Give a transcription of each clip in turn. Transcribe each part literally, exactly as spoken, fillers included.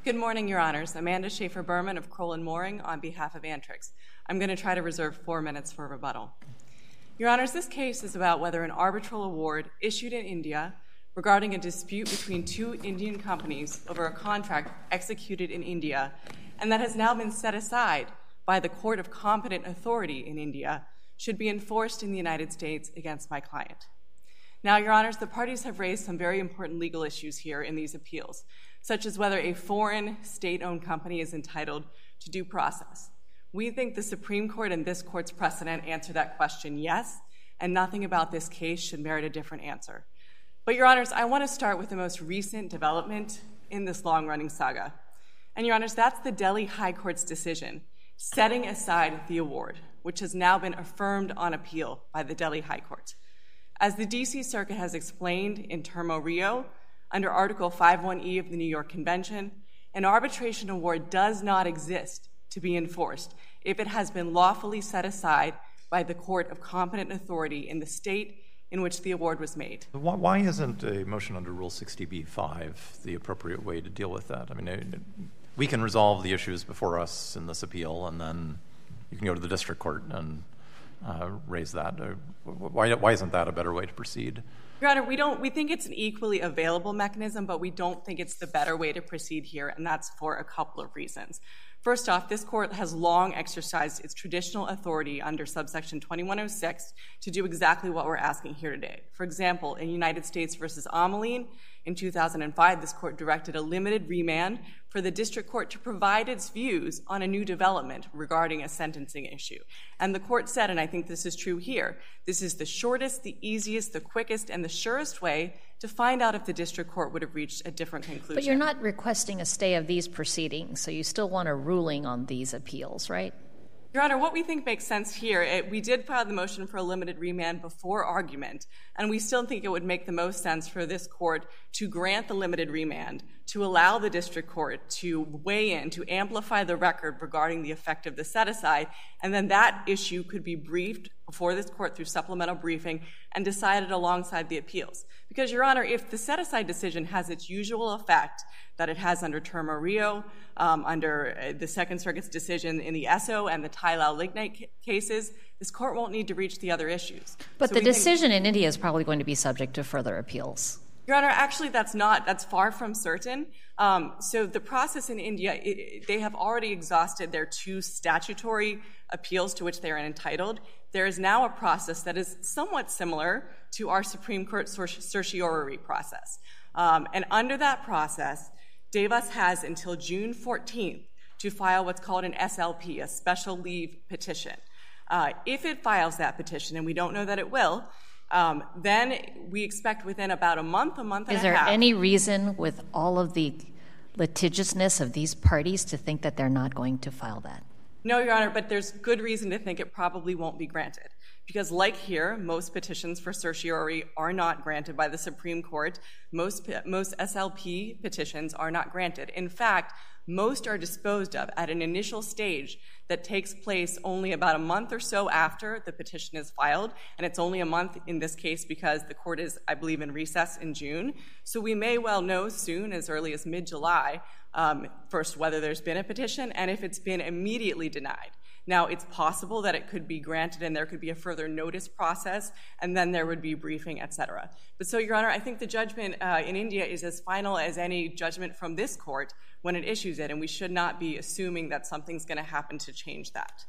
Good morning, Your Honors. Amanda Schaefer-Berman of Kroll and Mooring on behalf of Antrix. I'm going to try to reserve four minutes for rebuttal. Your Honors, this case is about whether an arbitral award issued in India regarding a dispute between two Indian companies over a contract executed in India and that has now been set aside by the court of competent authority in India should be enforced in the United States against my client. Now, Your Honors, the parties have raised some very important legal issues here in these appeals, such as whether a foreign state-owned company is entitled to due process. We think the Supreme Court and this court's precedent answer that question yes, and nothing about this case should merit a different answer. But, Your Honors, I want to start with the most recent development in this long-running saga. And, Your Honors, that's the Delhi High Court's decision setting aside the award, which has now been affirmed on appeal by the Delhi High Court. As the D C Circuit has explained in Termo Rio, under Article five one E of the New York Convention, an arbitration award does not exist to be enforced if it has been lawfully set aside by the court of competent authority in the state in which the award was made. Why, why isn't a motion under Rule sixty B five the appropriate way to deal with that? I mean, it, we can resolve the issues before us in this appeal, and then you can go to the district court and uh, raise that. Why, why isn't that a better way to proceed? Your Honor, we don't. We think it's an equally available mechanism, but we don't think it's the better way to proceed here, and that's for a couple of reasons. First off, this court has long exercised its traditional authority under subsection twenty-one oh six to do exactly what we're asking here today. For example, in United States versus Ameline in two thousand five, this court directed a limited remand for the district court to provide its views on a new development regarding a sentencing issue. And the court said, and I think this is true here, this is the shortest, the easiest, the quickest, and the surest way to find out if the district court would have reached a different conclusion. But you're not requesting a stay of these proceedings, so you still want a ruling on these appeals, right? Your Honor, what we think makes sense here, it, we did file the motion for a limited remand before argument, and we still think it would make the most sense for this court to grant the limited remand, to allow the district court to weigh in, to amplify the record regarding the effect of the set-aside, and then that issue could be briefed before this court through supplemental briefing and decided alongside the appeals. Because, Your Honor, if the set-aside decision has its usual effect that it has under Termo Rio, um, under the Second Circuit's decision in the Esso and the Tylal Lignite cases, this court won't need to reach the other issues. But so the decision in India is probably going to be subject to further appeals. Your Honor, actually that's not, that's far from certain. Um, so the process in India, it, they have already exhausted their two statutory appeals to which they are entitled. There is now a process that is somewhat similar to our Supreme Court certiorari process. Um, and under that process, Devas has until June fourteenth to file what's called an S L P, a special leave petition. Uh, if it files that petition, and we don't know that it will, um, then we expect within about a month, a month and Is a half. there any reason with all of the litigiousness of these parties to think that they're not going to file that? No, Your Honor, but there's good reason to think it probably won't be granted. Because like here, most petitions for certiorari are not granted by the Supreme Court. Most, most S L P petitions are not granted. In fact, most are disposed of at an initial stage that takes place only about a month or so after the petition is filed, and it's only a month in this case because the court is, I believe, in recess in June. So we may well know soon, as early as mid-July, um, first whether there's been a petition and if it's been immediately denied. Now, it's possible that it could be granted and there could be a further notice process, and then there would be briefing, et cetera. But so, Your Honor, I think the judgment uh, in India is as final as any judgment from this court when it issues it, and we should not be assuming that something's going to happen to change that.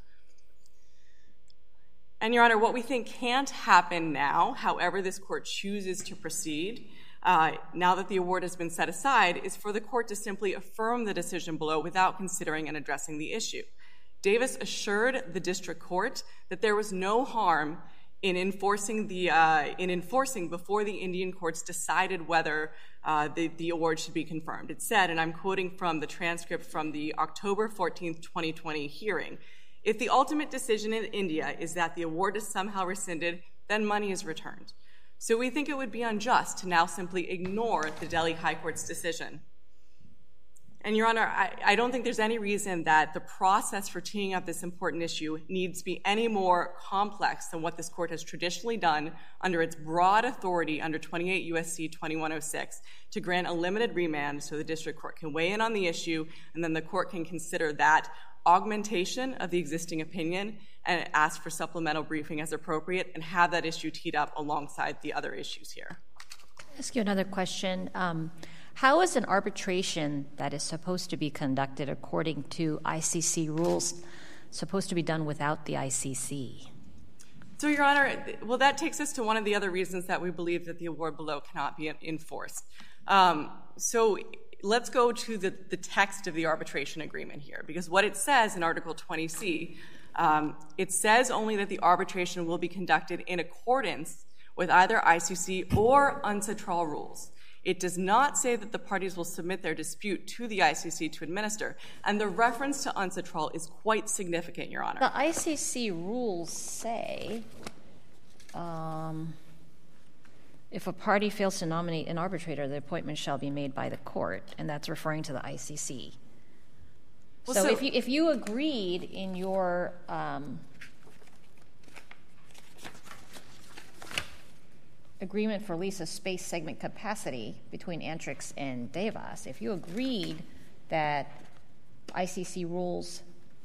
And, Your Honor, what we think can't happen now, however this court chooses to proceed, uh, now that the award has been set aside, is for the court to simply affirm the decision below without considering and addressing the issue. Davis assured the district court that there was no harm in enforcing the uh, in enforcing before the Indian courts decided whether uh, the, the award should be confirmed. It said, and I'm quoting from the transcript from the October fourteenth, twenty twenty hearing, if the ultimate decision in India is that the award is somehow rescinded, then money is returned. So we think it would be unjust to now simply ignore the Delhi High Court's decision. And And, Your Honor, I, I don't think there's any reason that the process for teeing up this important issue needs to be any more complex than what this Court has traditionally done under its broad authority under twenty-eight U S C twenty-one oh six to grant a limited remand so the District Court can weigh in on the issue, and then the Court can consider that augmentation of the existing opinion and ask for supplemental briefing as appropriate and have that issue teed up alongside the other issues here. I'll ask you another question. Um, how is an arbitration that is supposed to be conducted according to I C C rules supposed to be done without the I C C? So, Your Honor, well, that takes us to one of the other reasons that we believe that the award below cannot be enforced. Um, so let's go to the, the text of the arbitration agreement here, because what it says in Article twenty C, um, it says only that the arbitration will be conducted in accordance with either I C C or UNCITRAL rules. It does not say that the parties will submit their dispute to the I C C to administer, and the reference to UNCITRAL is quite significant, Your Honor. The I C C rules say um, if a party fails to nominate an arbitrator, the appointment shall be made by the court, and that's referring to the I C C. Well, so, so if you if you agreed in your um, agreement for lease of space segment capacity between Antrix and Devos, if you agreed that I C C rules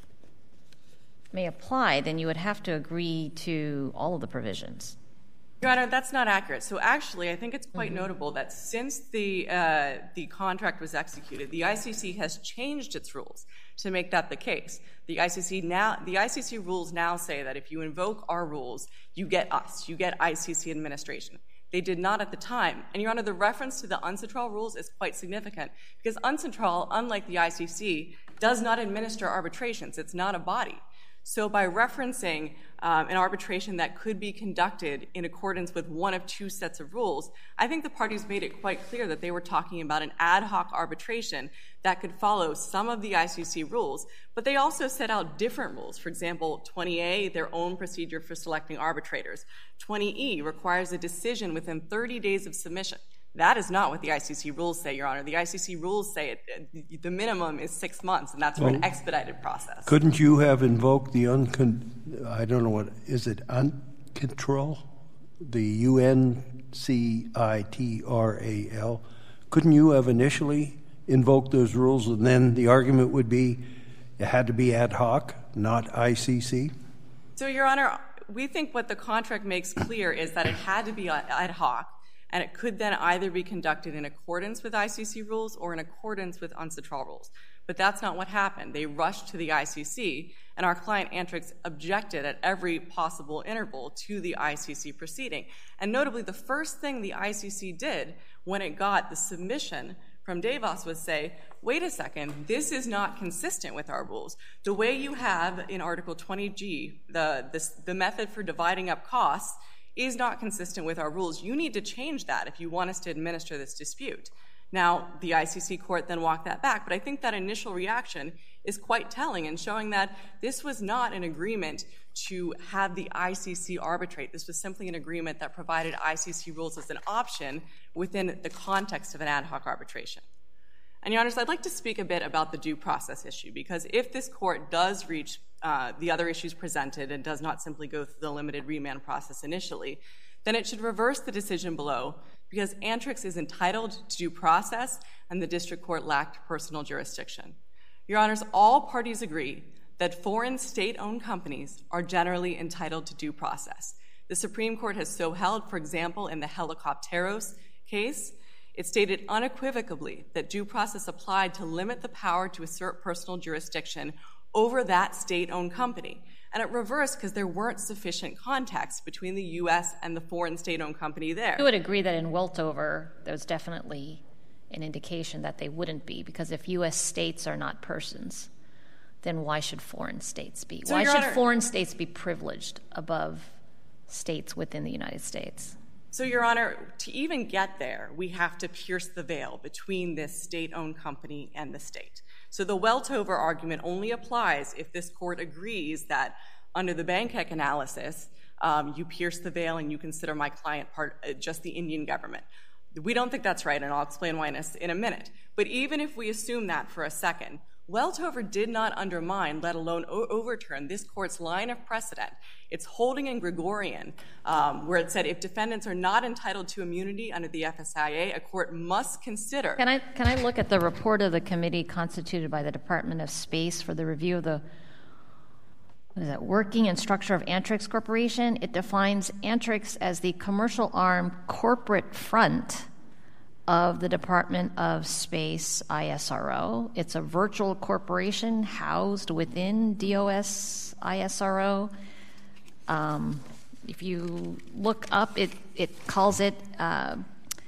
may apply, then you would have to agree to all of the provisions. Your Honor, that's not accurate. So actually, I think it's quite mm-hmm. notable that since the uh, the contract was executed, the I C C has changed its rules to make that the case. The I C C now, the I C C rules now say that if you invoke our rules, you get us, you get I C C administration. They did not at the time. And, Your Honor, the reference to the UNCITRAL rules is quite significant because UNCITRAL, unlike the I C C, does not administer arbitrations. It's not a body. So by referencing um, an arbitration that could be conducted in accordance with one of two sets of rules, I think the parties made it quite clear that they were talking about an ad hoc arbitration that could follow some of the I C C rules, but they also set out different rules. For example, twenty A, their own procedure for selecting arbitrators. twenty E requires a decision within thirty days of submission. That is not what the I C C rules say, Your Honor. The I C C rules say it, the minimum is six months, and that's for well, an expedited process. Couldn't you have invoked the uncon... I don't know what... Is it UNCITRAL? The U N C I T R A L? Couldn't you have initially invoked those rules, and then the argument would be it had to be ad hoc, not I C C? So, Your Honor, we think what the contract makes clear is that it had to be ad hoc, and it could then either be conducted in accordance with I C C rules or in accordance with UNCITRAL rules. But that's not what happened. They rushed to the I C C, and our client Antrix objected at every possible interval to the I C C proceeding. And notably, the first thing the I C C did when it got the submission from Devos was say, wait a second, this is not consistent with our rules. The way you have in Article twenty G, the, the, the method for dividing up costs, is not consistent with our rules. You need to change that if you want us to administer this dispute. Now, the I C C court then walked that back, but I think that initial reaction is quite telling in showing that this was not an agreement to have the I C C arbitrate. This was simply an agreement that provided I C C rules as an option within the context of an ad hoc arbitration. And, Your Honors, I'd like to speak a bit about the due process issue, because if this court does reach uh, the other issues presented and does not simply go through the limited remand process initially, then it should reverse the decision below, because Antrix is entitled to due process and the district court lacked personal jurisdiction. Your Honors, all parties agree that foreign state-owned companies are generally entitled to due process. The Supreme Court has so held, for example, in the Helicopteros case. It stated unequivocally that due process applied to limit the power to assert personal jurisdiction over that state-owned company. And it reversed because there weren't sufficient contacts between the U S and the foreign state-owned company there. You would agree that in Weltover, there's definitely an indication that they wouldn't be, because if U S states are not persons, then why should foreign states be? So, why Your should Honor, foreign states be privileged above states within the United States? So, Your Honor, to even get there, we have to pierce the veil between this state-owned company and the state. So the Weltover argument only applies if this court agrees that under the Bankheck analysis, um, you pierce the veil and you consider my client part uh, just the Indian government. We don't think that's right, and I'll explain why in a, in a minute. But even if we assume that for a second, Weltover did not undermine, let alone o- overturn, this court's line of precedent. It's holding in Gregorian, um, where it said if defendants are not entitled to immunity under the F S I A, a court must consider. Can I, can I look at the report of the committee constituted by the Department of Space for the review of the what is that, working and structure of Antrix Corporation? It defines Antrix as the commercial arm corporate front of the Department of Space I S R O. It's a virtual corporation housed within D O S I S R O. Um, if you look up, it, it calls it uh,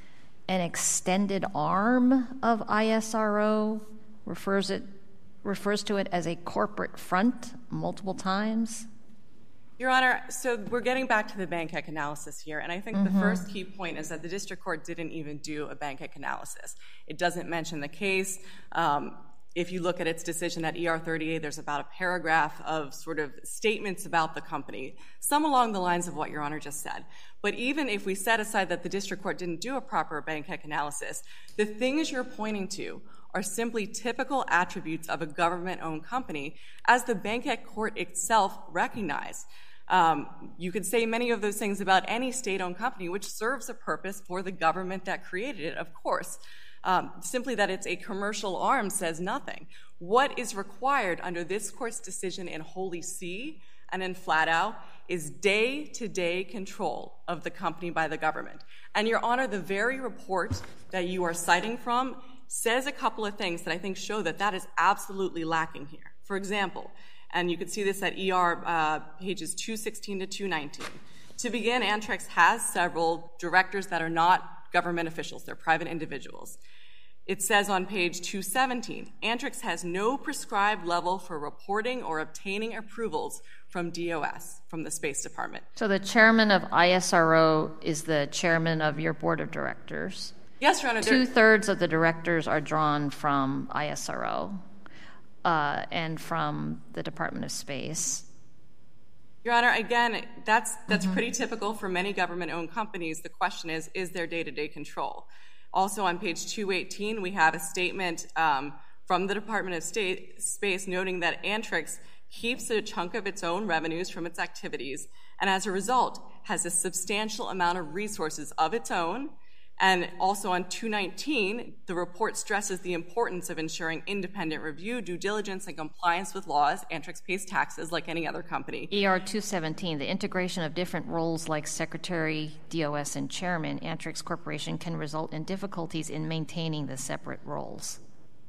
an extended arm of I S R O, refers it refers to it as a corporate front multiple times. Your Honor, so we're getting back to the Bankec analysis here, and I think mm-hmm. the first key point is that the district court didn't even do a Bankec analysis. It doesn't mention the case. Um, if you look at its decision at E R thirty-eight, there's about a paragraph of sort of statements about the company, some along the lines of what Your Honor just said. But even if we set aside that the district court didn't do a proper Bankec analysis, the things you're pointing to are simply typical attributes of a government-owned company, as the Bankec court itself recognized. Um, you could say many of those things about any state-owned company, which serves a purpose for the government that created it, of course. Um, simply that it's a commercial arm says nothing. What is required under this court's decision in Holy See and in Flatow is day-to-day control of the company by the government. And, Your Honor, the very report that you are citing from says a couple of things that I think show that that is absolutely lacking here. For example, and you can see this at E R uh, pages two sixteen to two nineteen. To begin, Antrix has several directors that are not government officials. They're private individuals. It says on page two seventeen, Antrix has no prescribed level for reporting or obtaining approvals from D O S, from the Space Department. So the chairman of I S R O is the chairman of your board of directors? Yes, Your Honor. Two-thirds of the directors are drawn from I S R O uh, and from the Department of Space. Your Honor, again, that's that's mm-hmm. pretty typical for many government-owned companies. The question is, is there day-to-day control? Also on page two eighteen, we have a statement um, from the Department of State, Space noting that Antrix keeps a chunk of its own revenues from its activities and as a result has a substantial amount of resources of its own. And also on two nineteen, the report stresses the importance of ensuring independent review, due diligence, and compliance with laws. Antrix pays taxes like any other company. E R two seventeen, the integration of different roles like secretary, D O S, and chairman, Antrix Corporation can result in difficulties in maintaining the separate roles.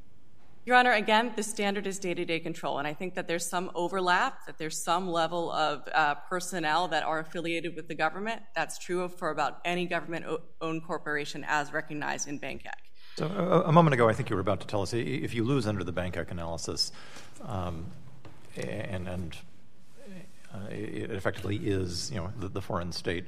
Your Honor, again, the standard is day-to-day control, and I think that there's some overlap, that there's some level of uh, personnel that are affiliated with the government. That's true for about any government-owned corporation as recognized in Bankec. So uh, a moment ago, I think you were about to tell us, if you lose under the Bankec analysis, um, and, and uh, it effectively is, you know, the, the foreign state,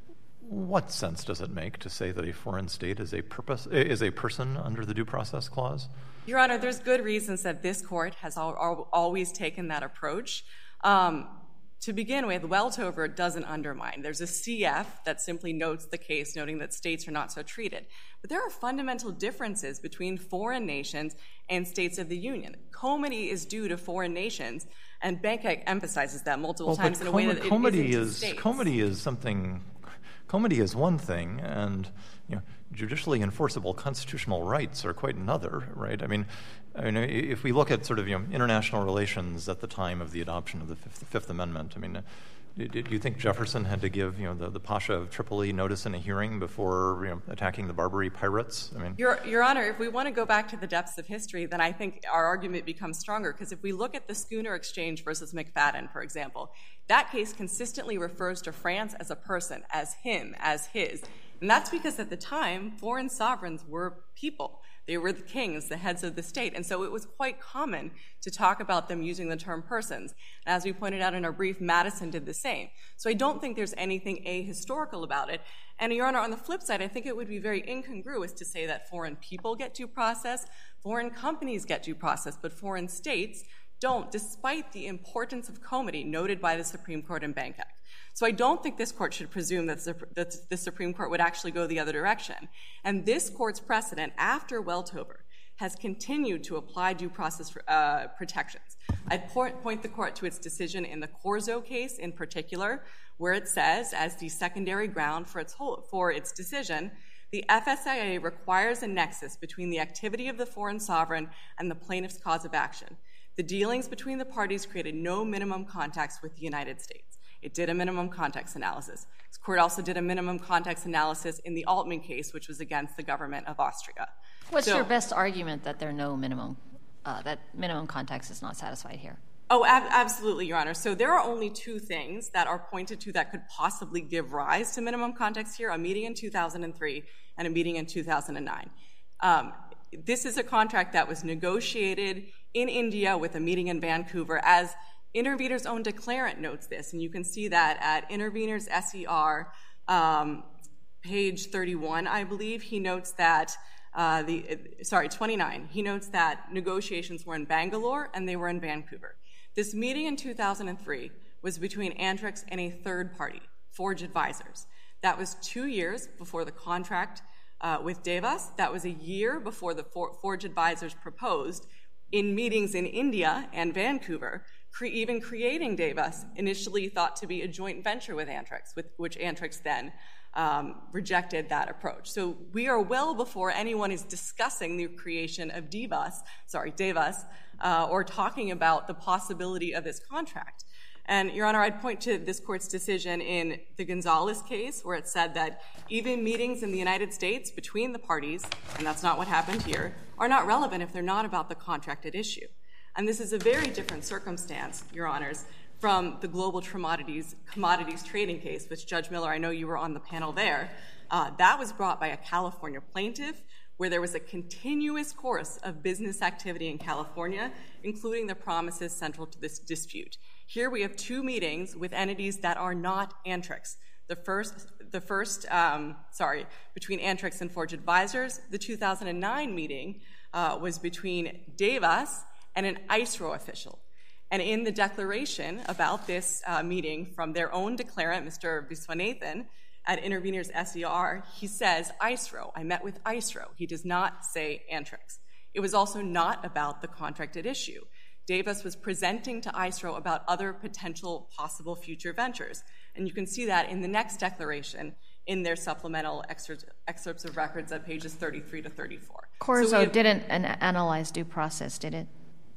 what sense does it make to say that a foreign state is a purpose is a person under the Due Process Clause? Your Honor, there's good reasons that this court has al- al- always taken that approach. Um, to begin with, Weltover doesn't undermine. There's a C F that simply notes the case, noting that states are not so treated. But there are fundamental differences between foreign nations and states of the Union. Comity is due to foreign nations, and Bankec emphasizes that multiple well, times in a way that it comity isn't to is states. Comity is something. Comity is one thing, and you know, judicially enforceable constitutional rights are quite another, right? I mean, I mean, if we look at sort of you know international relations at the time of the adoption of the Fifth, Fifth Amendment, I mean, do you think Jefferson had to give you know the, the Pasha of Tripoli notice in a hearing before you know, attacking the Barbary pirates? I mean, Your, Your Honor, if we want to go back to the depths of history, then I think our argument becomes stronger. Because if we look at the Schooner Exchange versus McFadden, for example, that case consistently refers to France as a person, as him, as his. And that's because at the time, foreign sovereigns were people. They were the kings, the heads of the state. And so it was quite common to talk about them using the term persons. And as we pointed out in our brief, Madison did the same. So I don't think there's anything ahistorical about it. And, Your Honor, on the flip side, I think it would be very incongruous to say that foreign people get due process, foreign companies get due process, but foreign states don't, despite the importance of comity noted by the Supreme Court in Bankec. So I don't think this court should presume that the Supreme Court would actually go the other direction. And this court's precedent after Weltover has continued to apply due process uh, protections. I'd point, point the court to its decision in the Corzo case in particular, where it says, as the secondary ground for its, whole, for its decision, the F S I A requires a nexus between the activity of the foreign sovereign and the plaintiff's cause of action. The dealings between the parties created no minimum contacts with the United States. It did a minimum context analysis. This court also did a minimum context analysis in the Altman case, which was against the government of Austria. What's so, your best argument that there are no minimum, uh, that minimum context is not satisfied here? Oh, ab- absolutely, Your Honor. So there are only two things that are pointed to that could possibly give rise to minimum context here, a meeting in two thousand three and a meeting in two thousand nine. Um, this is a contract that was negotiated in India with a meeting in Vancouver, as Intervenor's own declarant notes this, and you can see that at Intervenor's S E R, um, page thirty-one, I believe. He notes that, uh, the sorry, twenty-nine. He notes that negotiations were in Bangalore and they were in Vancouver. This meeting in two thousand three was between Antrix and a third party, Forge Advisors. That was two years before the contract uh, with Devas. That was a year before the For- Forge Advisors proposed in meetings in India and Vancouver, cre- even creating Devas, initially thought to be a joint venture with Antrix, with which Antrix then um, rejected that approach. So we are well before anyone is discussing the creation of Devas, sorry, Devas, uh, or talking about the possibility of this contract. And, Your Honor, I'd point to this court's decision in the Gonzalez case, where it said that even meetings in the United States between the parties, and that's not what happened here, are not relevant if they're not about the contract at issue. And this is a very different circumstance, Your Honors, from the global commodities, commodities trading case, which, Judge Miller, I know you were on the panel there. Uh, that was brought by a California plaintiff, where there was a continuous course of business activity in California, including the promises central to this dispute. Here we have two meetings with entities that are not Antrix. The first, the first, um, sorry, between Antrix and Forge Advisors. The two thousand nine meeting uh, was between Devas and an I S R O official. And in the declaration about this uh, meeting from their own declarant, Mister Viswanathan, at Intervenor's S E R, he says, I S R O, I met with I S R O. He does not say Antrix. It was also not about the contract at issue. Devas was presenting to I S R O about other potential possible future ventures. And you can see that in the next declaration in their supplemental excerpts, excerpts of records at pages thirty-three to thirty-four. Corzo so have, didn't an- analyze due process, did it?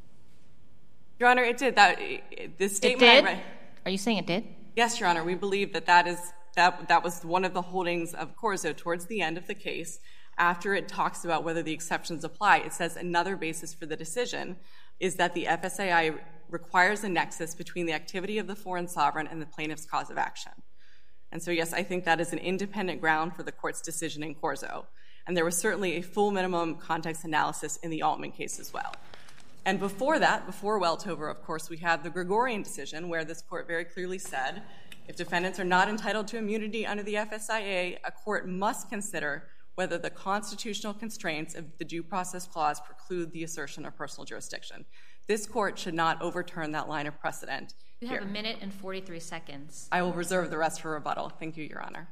Your Honor, it did. That the statement it did? I read. Are you saying it did? Yes, Your Honor. We believe that that is that that was one of the holdings of Corzo towards the end of the case. After it talks about whether the exceptions apply, it says another basis for the decision is that the F S A I requires a nexus between the activity of the foreign sovereign and the plaintiff's cause of action. And so, yes, I think that is an independent ground for the court's decision in Corzo. And there was certainly a full minimum context analysis in the Altman case as well. And before that, before Weltover, of course, we had the Gregorian decision, where this court very clearly said if defendants are not entitled to immunity under the F S I A, a court must consider whether the constitutional constraints of the Due Process Clause preclude the assertion of personal jurisdiction. This court should not overturn that line of precedent. You here. have a minute and forty-three seconds. I will reserve the rest for rebuttal. Thank you, Your Honor.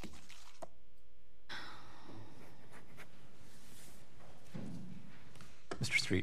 Mister Street.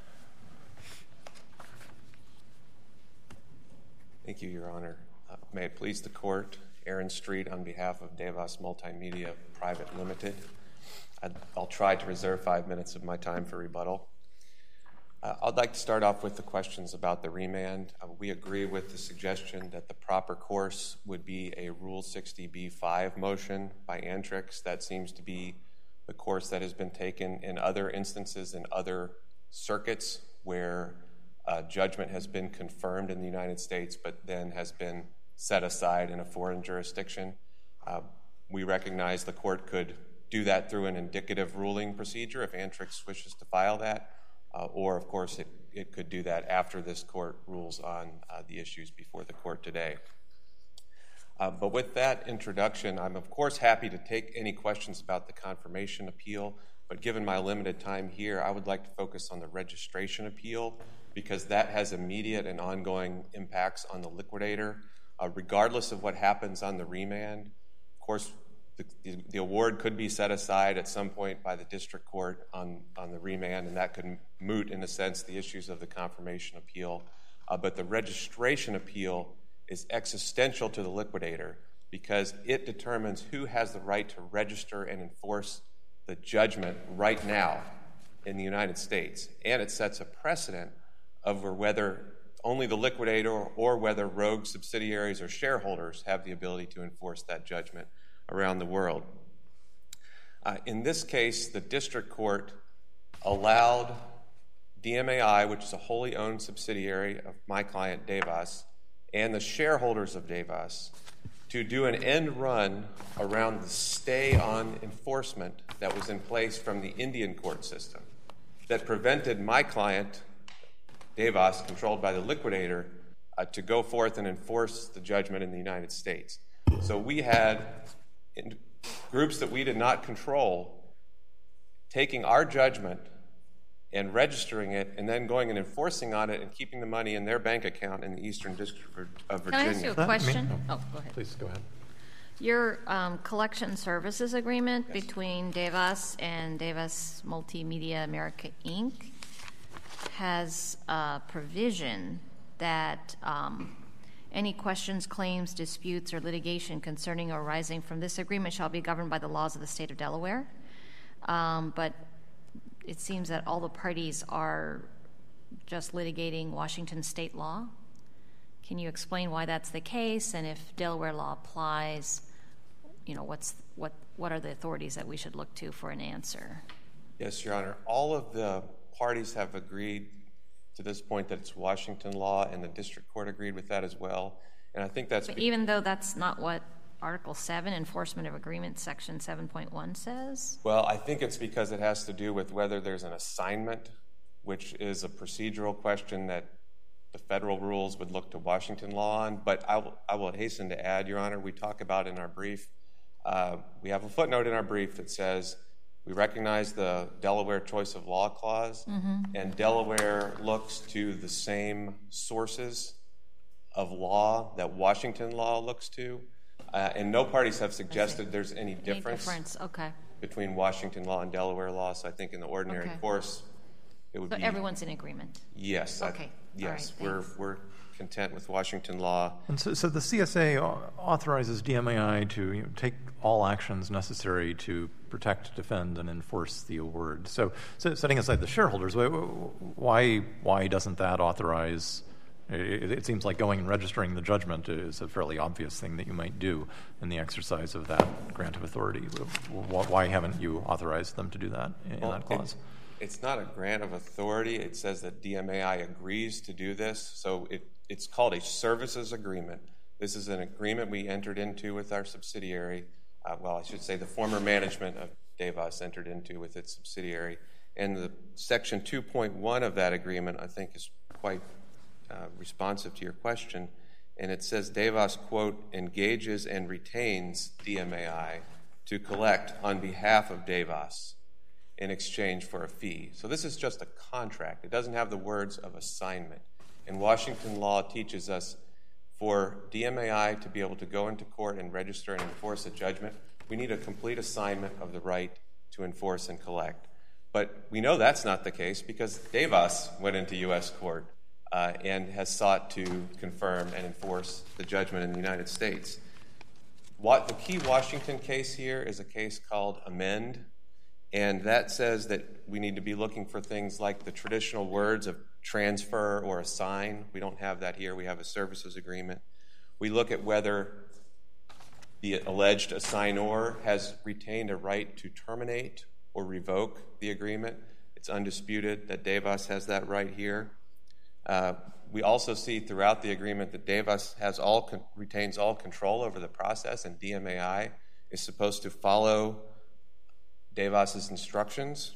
Thank you, Your Honor. Uh, may it please the court, Aaron Street on behalf of Devas Multimedia Private Limited. I'd, I'll try to reserve five minutes of my time for rebuttal. Uh, I'd like to start off with the questions about the remand. Uh, we agree with the suggestion that the proper course would be a Rule sixty B five motion by Antrix. That seems to be the course that has been taken in other instances in other circuits where uh, judgment has been confirmed in the United States but then has been set aside in a foreign jurisdiction. Uh, we recognize the court could do that through an indicative ruling procedure if Antrix wishes to file that. Uh, or, of course, it, it could do that after this court rules on uh, the issues before the court today. Uh, but with that introduction, I'm, of course, happy to take any questions about the confirmation appeal. But given my limited time here, I would like to focus on the registration appeal because that has immediate and ongoing impacts on the liquidator. uh, regardless of what happens on the remand. Of course, the, the, the award could be set aside at some point by the district court on, on the remand, and that could moot, in a sense, the issues of the confirmation appeal. Uh, but the registration appeal is existential to the liquidator because it determines who has the right to register and enforce the judgment right now in the United States. And it sets a precedent over whether only the liquidator or whether rogue subsidiaries or shareholders have the ability to enforce that judgment around the world. Uh, in this case, the district court allowed D M A I, which is a wholly owned subsidiary of my client Devas, and the shareholders of Devas to do an end run around the stay on enforcement that was in place from the Indian court system that prevented my client, Devas, controlled by the liquidator, uh, to go forth and enforce the judgment in the United States. So we had in groups that we did not control taking our judgment and registering it and then going and enforcing on it and keeping the money in their bank account in the Eastern District of Virginia. Can I ask you a question? Oh, go ahead. Please, go ahead. Your um, collection services agreement Yes. between Devas and Devas Multimedia America, Incorporated has a provision that um, any questions, claims, disputes, or litigation concerning or arising from this agreement shall be governed by the laws of the state of Delaware. Um, but it seems that all the parties are just litigating Washington state law. Can you explain why that's the case, and if Delaware law applies, you know, what's what what are the authorities that we should look to for an answer? Yes, Your Honor. All of the parties have agreed to this point that it's Washington law, and the district court agreed with that as well. And I think that's But be- even though that's not what Article seven, Enforcement of Agreement, Section seven point one says? well, I think it's because it has to do with whether there's an assignment, which is a procedural question that the federal rules would look to Washington law on. But I will, I will hasten to add, Your Honor, we talk about in our brief, uh, we have a footnote in our brief that says we recognize the Delaware choice of law clause, mm-hmm. and Delaware looks to the same sources of law that Washington law looks to. Uh, and no parties have suggested there's any difference, Any difference, okay. between Washington law and Delaware law. So I think in the ordinary Okay. course, it would So be everyone's in agreement? yes. I- Okay. yes, All right, we're thanks. we're content with Washington law. And so, so the C S A authorizes D M A I to you know, take all actions necessary to protect, defend, and enforce the award. So, so setting aside the shareholders, why why, why doesn't that authorize? It, it seems like going and registering the judgment is a fairly obvious thing that you might do in the exercise of that grant of authority. Why haven't you authorized them to do that in Well, that clause? It, it's not a grant of authority. It says that D M A I agrees to do this. So it, it's called a services agreement. This is an agreement we entered into with our subsidiary. Uh, well, I should say the former management of Devas entered into with its subsidiary. And the section two point one of that agreement, I think, is quite uh, responsive to your question. And it says Devas, quote, engages and retains D M A I to collect on behalf of Devas in exchange for a fee. So this is just a contract. It doesn't have the words of assignment. And Washington law teaches us for D M A I to be able to go into court and register and enforce a judgment, we need a complete assignment of the right to enforce and collect. But we know that's not the case because Devas went into U S court uh, and has sought to confirm and enforce the judgment in the United States. What the key Washington case here is a case called Amend, and that says that we need to be looking for things like the traditional words of transfer or assign. We don't have that here. We have a services agreement. We look at whether the alleged assignor has retained a right to terminate or revoke the agreement. It's undisputed that Devas has that right here. Uh, we also see throughout the agreement that Devas has all con- retains all control over the process, and D M A I is supposed to follow Devas's instructions.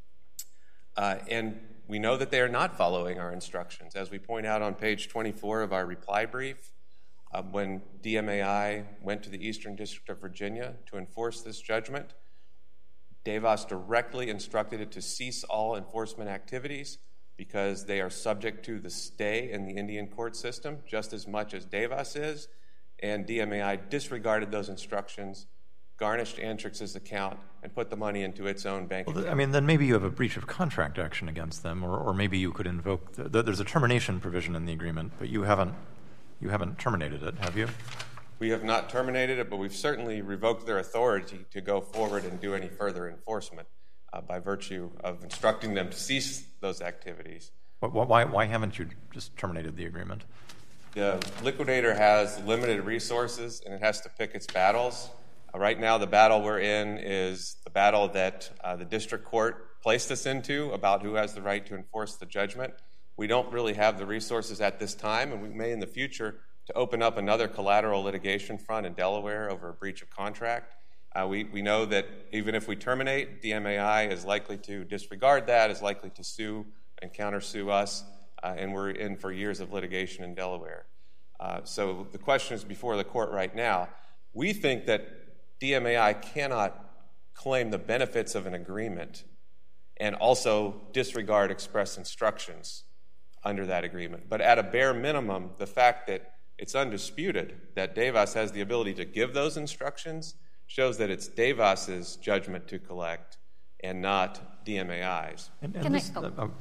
Uh, and we know that they are not following our instructions. As we point out on page twenty-four of our reply brief, uh, when D M A I went to the Eastern District of Virginia to enforce this judgment, Devas directly instructed it to cease all enforcement activities because they are subject to the stay in the Indian court system just as much as Devas is. and D M A I disregarded those instructions, garnished Antrix's account, and put the money into its own bank well, account. I mean, then maybe you have a breach of contract action against them, or, or maybe you could invoke, the, there's a termination provision in the agreement, but you haven't, you haven't terminated it, have you? We have not terminated it, but we've certainly revoked their authority to go forward and do any further enforcement uh, by virtue of instructing them to cease those activities. Why, why haven't you just terminated the agreement? The liquidator has limited resources, and it has to pick its battles. Uh, right now, the battle we're in is the battle that uh, the district court placed us into about who has the right to enforce the judgment. We don't really have the resources at this time, and we may in the future to open up another collateral litigation front in Delaware over a breach of contract. Uh, we, we know that even if we terminate, D M A I is likely to disregard that, is likely to sue and countersue us, uh, and we're in for years of litigation in Delaware. Uh, so the question is before the court right now. We think that D M A I cannot claim the benefits of an agreement and also disregard express instructions under that agreement. But at a bare minimum, the fact that it's undisputed that DeVos has the ability to give those instructions shows that it's DeVos's judgment to collect and not D M A I's. And, and Can this, I, oh. uh,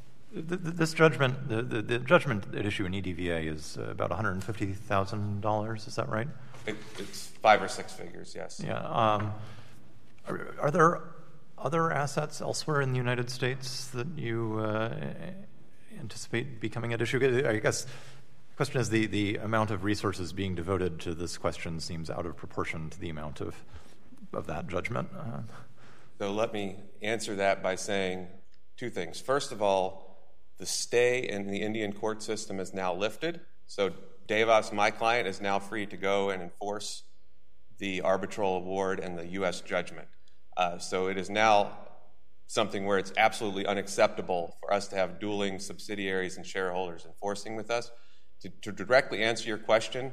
this judgment, the, the, the judgment at issue in E D V A is uh, about one hundred fifty thousand dollars, is that right? It, it's five or six figures, yes. Yeah. Um, are, are there other assets elsewhere in the United States that you uh, anticipate becoming at issue? I guess the question is the, the amount of resources being devoted to this question seems out of proportion to the amount of, of that judgment. Uh, So let me answer that by saying two things. First of all, the stay in the Indian court system is now lifted. So DeVos, my client, is now free to go and enforce the arbitral award and the U S judgment. Uh, so it is now something where it's absolutely unacceptable for us to have dueling subsidiaries and shareholders enforcing with us. To, to directly answer your question,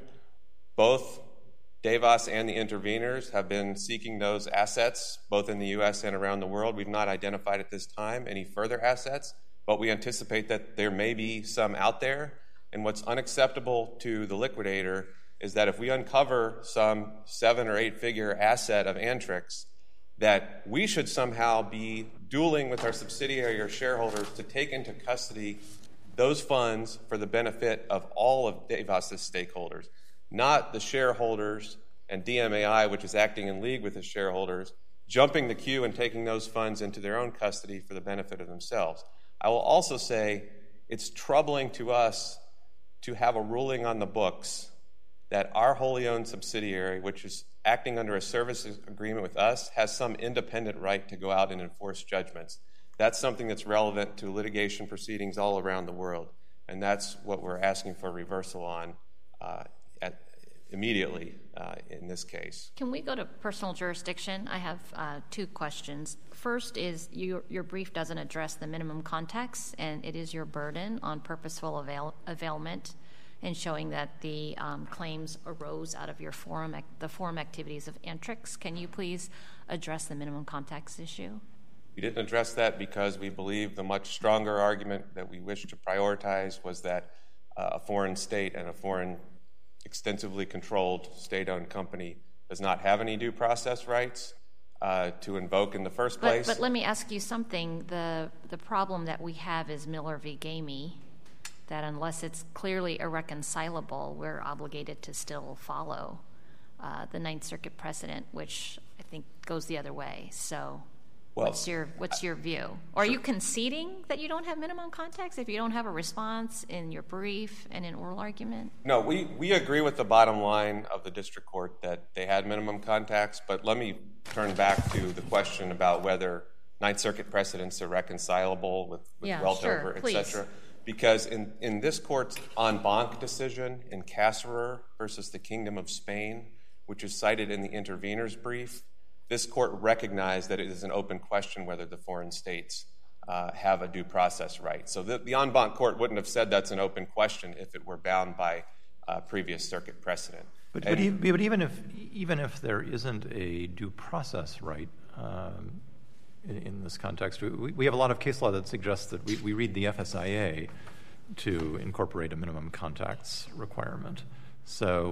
both DeVos and the interveners have been seeking those assets, both in the U S and around the world. We've not identified at this time any further assets, but we anticipate that there may be some out there. And what's unacceptable to the liquidator is that if we uncover some seven or eight figure asset of Antrix, that we should somehow be dueling with our subsidiary or shareholders to take into custody those funds for the benefit of all of DeVos' stakeholders, not the shareholders and D M A I, which is acting in league with the shareholders, jumping the queue and taking those funds into their own custody for the benefit of themselves. I will also say it's troubling to us to have a ruling on the books that our wholly owned subsidiary, which is acting under a service agreement with us, has some independent right to go out and enforce judgments. That's something that's relevant to litigation proceedings all around the world, and that's what we're asking for reversal on uh, at, immediately uh, in this case. Can we go to personal jurisdiction? I have uh, two questions. First is you, your brief doesn't address the minimum context, and it is your burden on purposeful avail, availment and showing that the um, claims arose out of your forum, the forum activities of Antrix. Can you please address the minimum context issue? We didn't address that because we believe the much stronger argument that we wish to prioritize was that uh, a foreign state and a foreign extensively controlled state-owned company does not have any due process rights uh, to invoke in the first but, place. But let me ask you something. The, the problem that we have is Miller v. Gamey, that unless it's clearly irreconcilable, we're obligated to still follow uh, the Ninth Circuit precedent, which I think goes the other way. So well, what's your what's your view? Or are you conceding that you don't have minimum context if you don't have a response in your brief and in oral argument? No, we, we agree with the bottom line of the district court that they had minimum contacts, but let me turn back to the question about whether Ninth Circuit precedents are reconcilable with, with Yeah, Weltover, sure, et cetera. Because in, in this court's en banc decision in Cacerer versus the Kingdom of Spain, which is cited in the intervener's brief, this court recognized that it is an open question whether the foreign states uh, have a due process right. So the, the en banc court wouldn't have said that's an open question if it were bound by uh, previous circuit precedent. But, but, e- but even if even if there isn't a due process right um, in, in this context, we, we have a lot of case law that suggests that we, we read the F S I A to incorporate a minimum contacts requirement. So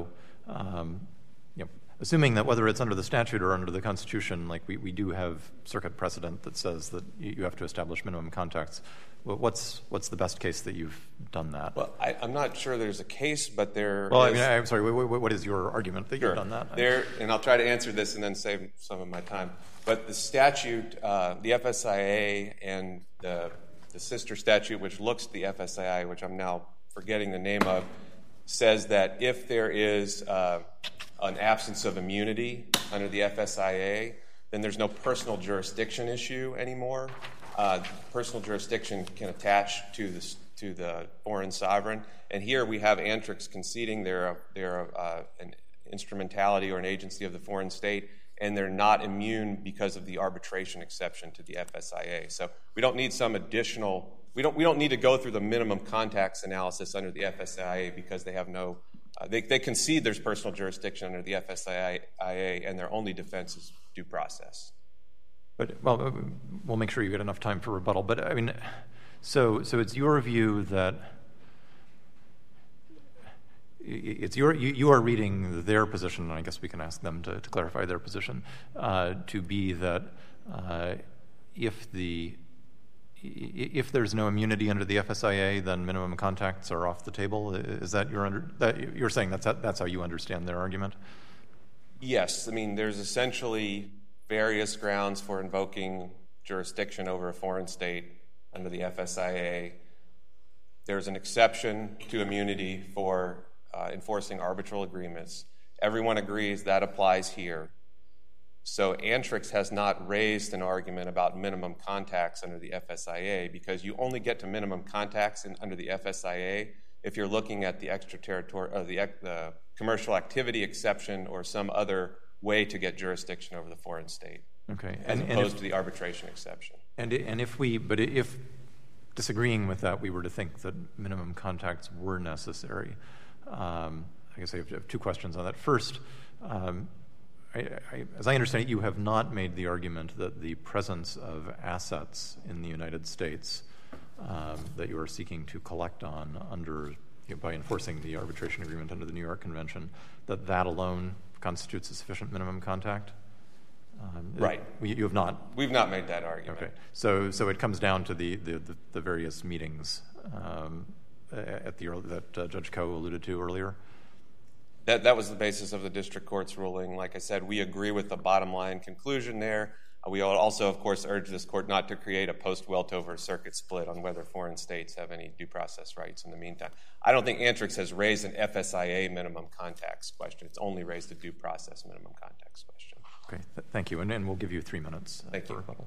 um, you know, assuming that whether it's under the statute or under the Constitution, like we, we do have circuit precedent that says that you have to establish minimum contacts. What's what's the best case that you've done that? Well, I, I'm not sure there's a case, but there Well, is... I mean, I'm sorry, what, what is your argument that Sure. you've done that? There, and I'll try to answer this and then save some of my time. But the statute, uh, the F S I A and the, the sister statute, which looks at the F S I A, which I'm now forgetting the name of, says that if there is uh, an absence of immunity under the F S I A, then there's no personal jurisdiction issue anymore. Uh, personal jurisdiction can attach to the, to the foreign sovereign. And here we have Antrix conceding they're, a, they're a, uh, an instrumentality or an agency of the foreign state, and they're not immune because of the arbitration exception to the F S I A. So we don't need some additional, we don't, we don't need to go through the minimum contacts analysis under the F S I A because they have no, uh, they, they concede there's personal jurisdiction under the F S I A, and their only defense is due process. But, well, we'll make sure you get enough time for rebuttal. But, I mean, so so it's your view that it's your you, you are reading their position, and I guess we can ask them to, to clarify their position, uh, to be that uh, if the if there's no immunity under the F S I A, then minimum contacts are off the table. Is that your under that you're saying that's that's how you understand their argument? Yes, I mean there's essentially various grounds for invoking jurisdiction over a foreign state under the F S I A. There's an exception to immunity for uh, enforcing arbitral agreements. Everyone agrees that applies here. So Antrix has not raised an argument about minimum contacts under the F S I A because you only get to minimum contacts in, under the F S I A if you're looking at the extraterritorial, uh, the, the commercial activity exception or some other way to get jurisdiction over the foreign state, okay, as and, opposed and if, to the arbitration exception. And and if we, but if disagreeing with that, we were to think that minimum contacts were necessary, um, I guess I have two questions on that. First, um, I, I, as I understand it, you have not made the argument that the presence of assets in the United States um, that you are seeking to collect on under you know, by enforcing the arbitration agreement under the New York Convention, that that alone constitutes a sufficient minimum contact? Um, right. It, you have not? We've not made that argument. Okay. So so it comes down to the, the, the, the various meetings um, at the that uh, Judge Koh alluded to earlier? That, that was the basis of the district court's ruling. Like I said, we agree with the bottom line conclusion there. Uh, we also, of course, urge this court not to create a post-Weltover circuit split on whether foreign states have any due process rights in the meantime. I don't think Antrix has raised an F S I A minimum contacts question. It's only raised a due process minimum contacts question. Okay, Th- thank you. And, and we'll give you three minutes uh, thank for you. rebuttal.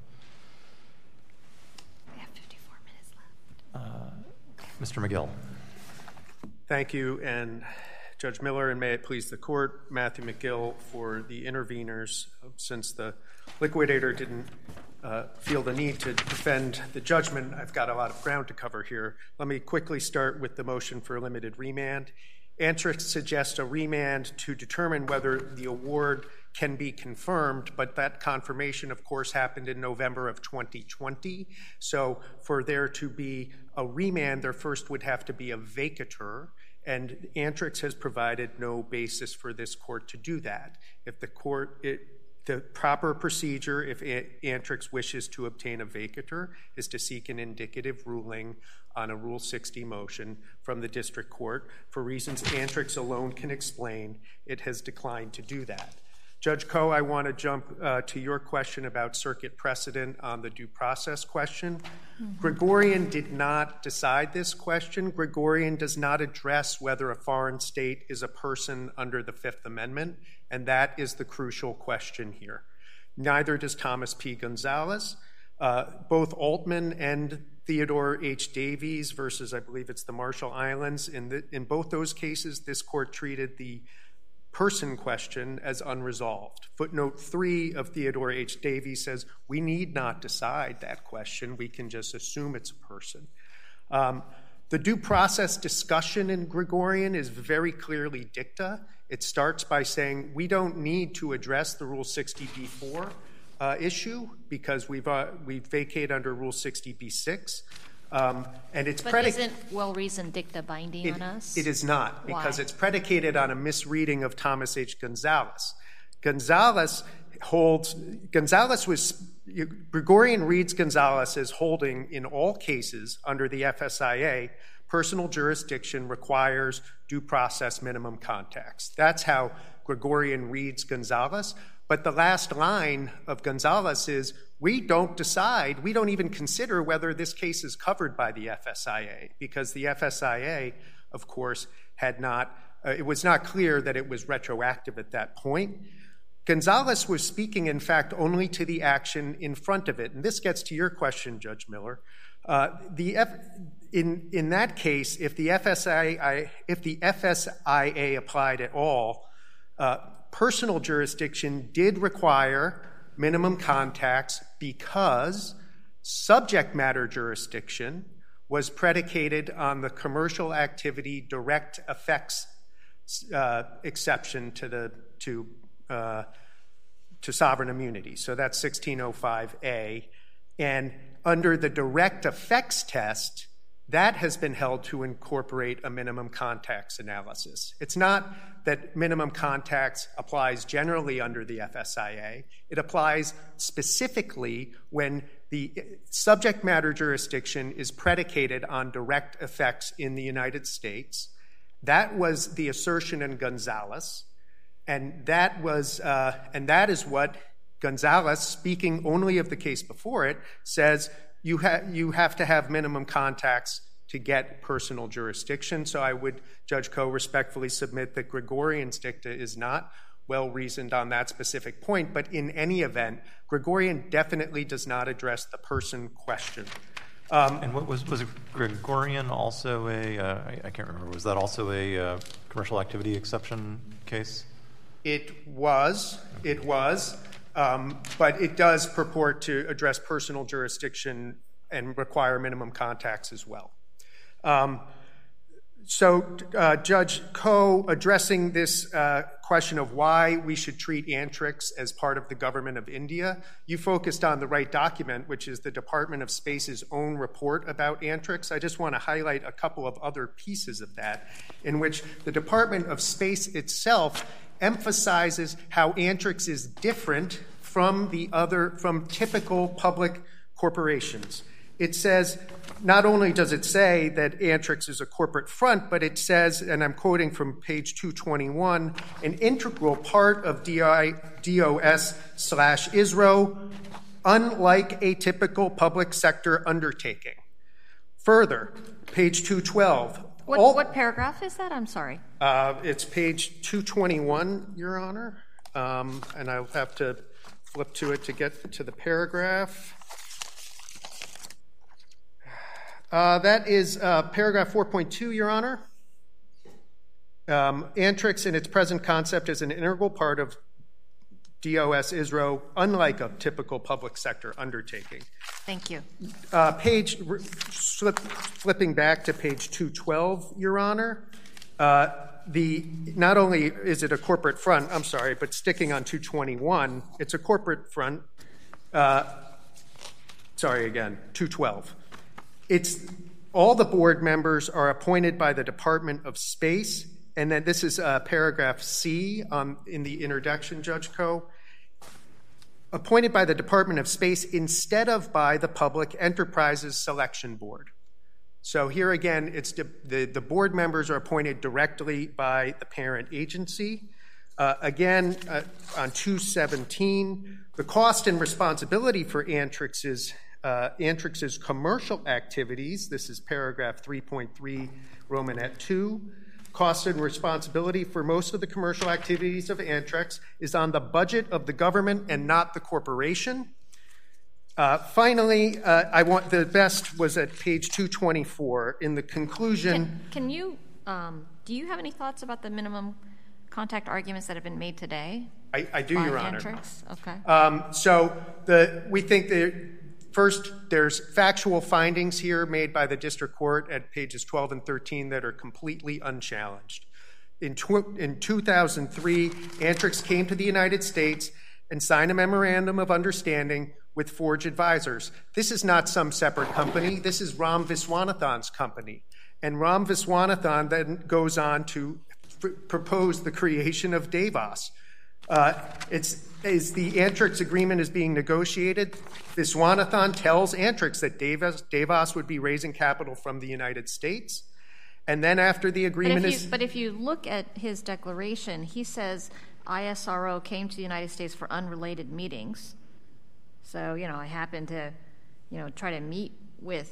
We have fifty-four minutes left. Uh, Mister McGill. Thank you, and Judge Miller, and may it please the court, Matthew McGill for the interveners. Since the liquidator didn't uh, feel the need to defend the judgment, I've got a lot of ground to cover here. Let me quickly start with the motion for limited remand. Antrix suggests a remand to determine whether the award can be confirmed, but that confirmation, of course, happened in November of twenty twenty. So for there to be a remand, there first would have to be a vacatur, and Antrix has provided no basis for this court to do that. If the court, it, the proper procedure, if Antrix wishes to obtain a vacatur, is to seek an indicative ruling on a Rule sixty motion from the district court. For reasons Antrix alone can explain, it has declined to do that. Judge Koh, I want to jump uh, to your question about circuit precedent on the due process question. Mm-hmm. Gregorian did not decide this question. Gregorian does not address whether a foreign state is a person under the Fifth Amendment, and that is the crucial question here. Neither does Thomas P. Gonzalez. Uh, both Altman and Theodore H. Davies versus, I believe it's the Marshall Islands, in, the, in both those cases, this court treated the person question as unresolved. Footnote three of Theodore H. Davies says, we need not decide that question. We can just assume it's a person. Um, the due process discussion in Gregorian is very clearly dicta. It starts by saying, we don't need to address the Rule sixty B four uh, issue because we've, uh, we've vacated under Rule sixty B six. Um, and it's But predicated. isn't well-reasoned dicta binding It, on us? it is not, because Why? it's predicated on a misreading of Thomas H. Gonzalez. Gonzalez holds, Gonzalez was, Gregorian reads Gonzalez as holding in all cases under the F S I A, personal jurisdiction requires due process minimum contacts. That's how Gregorian reads Gonzalez. But the last line of Gonzalez is, we don't decide, we don't even consider whether this case is covered by the F S I A, because the F S I A, of course, had not, uh, it was not clear that it was retroactive at that point. Gonzalez was speaking, in fact, only to the action in front of it. And this gets to your question, Judge Miller. Uh, the F, in, in that case, if the F S I A, if the F S I A applied at all, uh, personal jurisdiction did require minimum contacts because subject matter jurisdiction was predicated on the commercial activity direct effects uh, exception to the to uh, to sovereign immunity. So that's sixteen oh five A, and under the direct effects test, that has been held to incorporate a minimum contacts analysis. It's not that minimum contacts applies generally under the F S I A. It applies specifically when the subject matter jurisdiction is predicated on direct effects in the United States. That was the assertion in Gonzalez, and that was, uh, and that is what Gonzalez, speaking only of the case before it, says you, ha- you have to have minimum contacts to get personal jurisdiction. So I would, Judge Koh, respectfully submit that Gregorian's dicta is not well-reasoned on that specific point, but in any event, Gregorian definitely does not address the person question. Um, and what was, was Gregorian also a, uh, I, I can't remember, was that also a uh, commercial activity exception case? It was, it was, um, but it does purport to address personal jurisdiction and require minimum contacts as well. Um, so, uh, Judge Koh, addressing this uh, question of why we should treat Antrix as part of the government of India, you focused on the right document, which is the Department of Space's own report about Antrix. I just want to highlight a couple of other pieces of that, in which the Department of Space itself emphasizes how Antrix is different from the other, from typical public corporations. It says, not only does it say that Antrix is a corporate front, but it says, and I'm quoting from page two twenty-one, an integral part of D O S slash I S R O, unlike a typical public sector undertaking. Further, page two twelve. What, all, what paragraph is that? I'm sorry. Uh, it's page two twenty-one, Your Honor, um, and I'll have to flip to it to get to the paragraph. Uh, that is uh, paragraph four point two, Your Honor. Um, Antrix in its present concept is an integral part of D O S I S R O, unlike a typical public sector undertaking. Thank you. Uh, page, slip, flipping back to page two twelve, Your Honor. Uh, the, not only is it a corporate front, I'm sorry, but sticking on two twenty-one, it's a corporate front. Uh, sorry, again, two twelve. It's all the board members are appointed by the Department of Space, and then this is uh, paragraph C um, in the introduction, Judge Koh. Appointed by the Department of Space instead of by the Public Enterprises Selection Board. So here again, it's the, the, the board members are appointed directly by the parent agency. Uh, again, uh, on two seventeen, the cost and responsibility for Antrix's Uh, Antrix's commercial activities, this is paragraph three point three, Romanet two, cost and responsibility for most of the commercial activities of Antrix is on the budget of the government and not the corporation. Uh, finally, uh, I want the best was at page two twenty-four in the conclusion. Can, can you, um, do you have any thoughts about the minimum contact arguments that have been made today? I, I do, by Your Honor. Antrix? Okay. Um, so the we think that first, there's factual findings here made by the district court at pages twelve and thirteen that are completely unchallenged. In, tw- in two thousand three, Antrix came to the United States, and sign a memorandum of understanding with Forge Advisors. This is not some separate company. This is Ram Viswanathan's company. And Ram Viswanathan then goes on to pr- propose the creation of Devas. Uh, it's as the Antrix agreement is being negotiated, Viswanathan tells Antrix that Devas, Devas would be raising capital from the United States. And then after the agreement but if you, is... But if you look at his declaration, he says I S R O came to the United States for unrelated meetings. So, you know, I happened to, you know, try to meet with...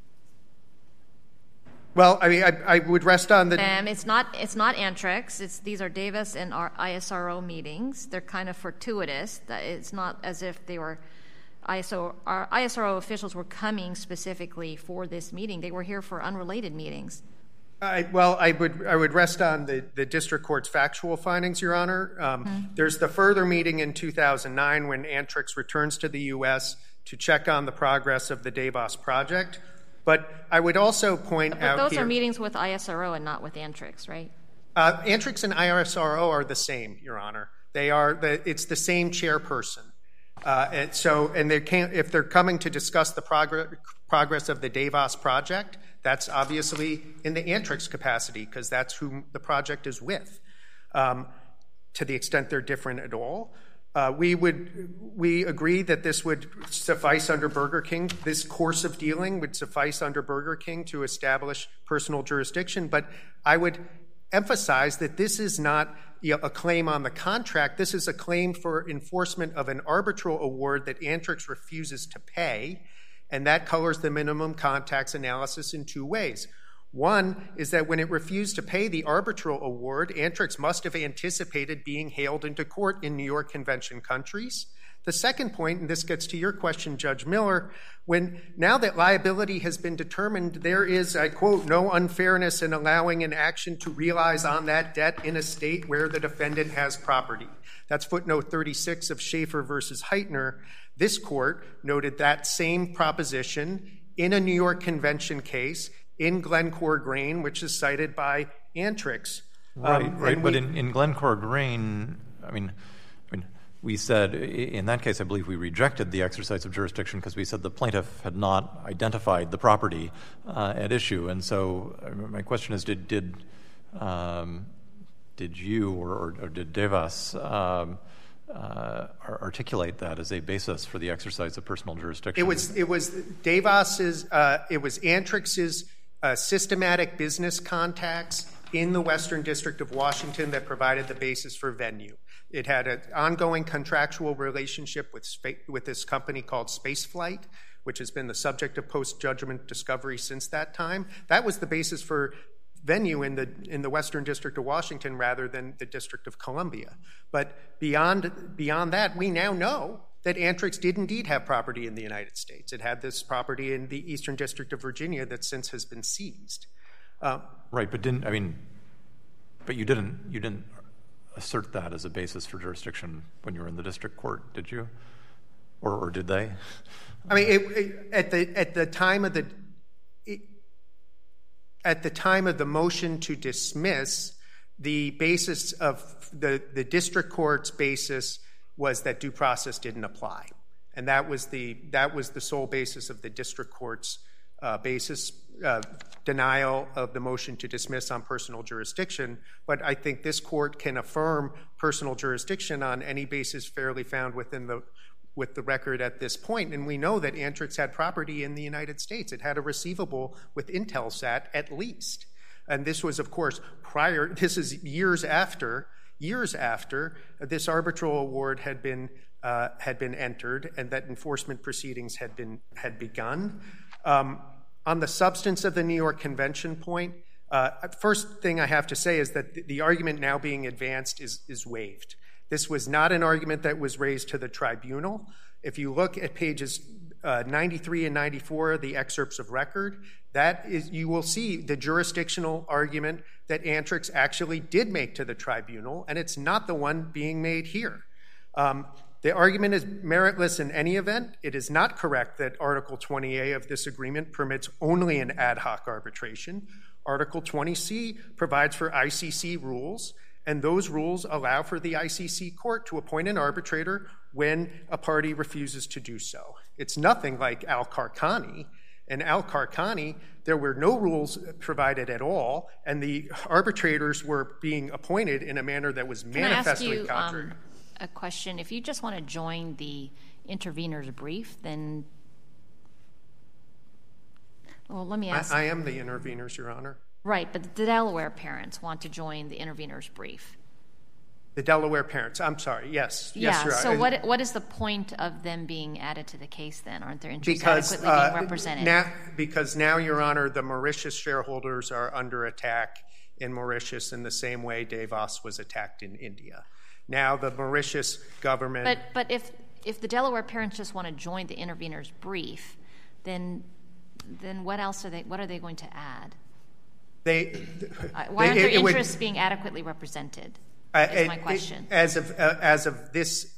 Well, I mean, I, I would rest on the... Um, it's not it's not Antrix. It's, these are Devas and our I S R O meetings. They're kind of fortuitous. That it's not as if they were... I S O, our I S R O officials were coming specifically for this meeting. They were here for unrelated meetings. I, well, I would I would rest on the, the district court's factual findings, Your Honor. Um, mm-hmm. There's the further meeting in two thousand nine when Antrix returns to the U S to check on the progress of the Devas project. But I would also point but out those here, are meetings with I S R O and not with Antrix, right? Uh, Antrix and I S R O are the same, Your Honor. They are the, it's the same chairperson. Uh, and so, and they can't, if they're coming to discuss the progress progress of the Devas project, that's obviously in the Antrix capacity because that's who the project is with. Um, to the extent they're different at all, uh, we would we agree that this would suffice under Burger King. This course of dealing would suffice under Burger King to establish personal jurisdiction. But I would emphasize that this is not you know, a claim on the contract. This is a claim for enforcement of an arbitral award that Antrix refuses to pay, and that colors the minimum contacts analysis in two ways. One is that when it refused to pay the arbitral award, Antrix must have anticipated being hailed into court in New York Convention countries. The second point, and this gets to your question, Judge Miller, when now that liability has been determined, there is, I quote, no unfairness in allowing an action to realize on that debt in a state where the defendant has property. That's footnote thirty-six of Schaefer versus Heitner. This court noted that same proposition in a New York Convention case in Glencore Grain, which is cited by Antrix. Right, um, right. We, but in, in Glencore Grain, I mean, I mean, we said, in that case, I believe we rejected the exercise of jurisdiction because we said the plaintiff had not identified the property uh, at issue. And so uh, my question is, did did um, did you or, or, or did Devas um, uh, articulate that as a basis for the exercise of personal jurisdiction? It was it was Devas's, uh, it was Antrix's uh, systematic business contacts in the Western District of Washington that provided the basis for venue. It had an ongoing contractual relationship with spa- with this company called Spaceflight, which has been the subject of post-judgment discovery since that time. That was the basis for venue in the in the Western District of Washington rather than the District of Columbia. But beyond beyond that, we now know that Antrix did indeed have property in the United States. It had this property in the Eastern District of Virginia that since has been seized. Uh, right, but didn't I mean? But you didn't you didn't assert that as a basis for jurisdiction when you were in the district court, did you? Or, or did they? I mean, it, it, at the at the time of the it, at the time of the motion to dismiss, the basis of the the district court's basis was that due process didn't apply, and that was the that was the sole basis of the district court's uh, basis uh, denial of the motion to dismiss on personal jurisdiction. But I think this court can affirm personal jurisdiction on any basis fairly found within the with the record at this point. And we know that Antrix had property in the United States. It had a receivable with Intelsat at least. And this was, of course, prior, this is years after, years after this arbitral award had been uh, had been entered and that enforcement proceedings had been had begun. Um, on the substance of the New York Convention point, uh, first thing I have to say is that the argument now being advanced is is waived. This was not an argument that was raised to the tribunal. If you look at pages uh, ninety-three and ninety-four of the excerpts of record, that is, you will see the jurisdictional argument that Antrix actually did make to the tribunal, and it's not the one being made here. Um, the argument is meritless in any event. It is not correct that Article twenty A of this agreement permits only an ad hoc arbitration. Article twenty C provides for I C C rules, and those rules allow for the I C C court to appoint an arbitrator when a party refuses to do so. It's nothing like Al-Qarqani. In Al-Qarqani, there were no rules provided at all, and the arbitrators were being appointed in a manner that was manifestly Can I ask you, contrary. um, a question? If you just want to join the intervener's brief, then, well, let me ask. I, I am the interveners, Your Honor. Right, but the Delaware parents want to join the intervener's brief. The Delaware parents. I'm sorry. Yes. Yeah. Yes, Your So Honor. what what is the point of them being added to the case then? Aren't their interests Because adequately uh, being represented? now, because now, Your Honor, the Mauritius shareholders are under attack in Mauritius in the same way Davos was attacked in India. Now the Mauritius government. But but if if the Delaware parents just want to join the intervener's brief, then then what else are they? What are they going to add? They. Uh, Why aren't they, their it would- interests being adequately represented? Uh, is it- my question. it- as of uh, as of this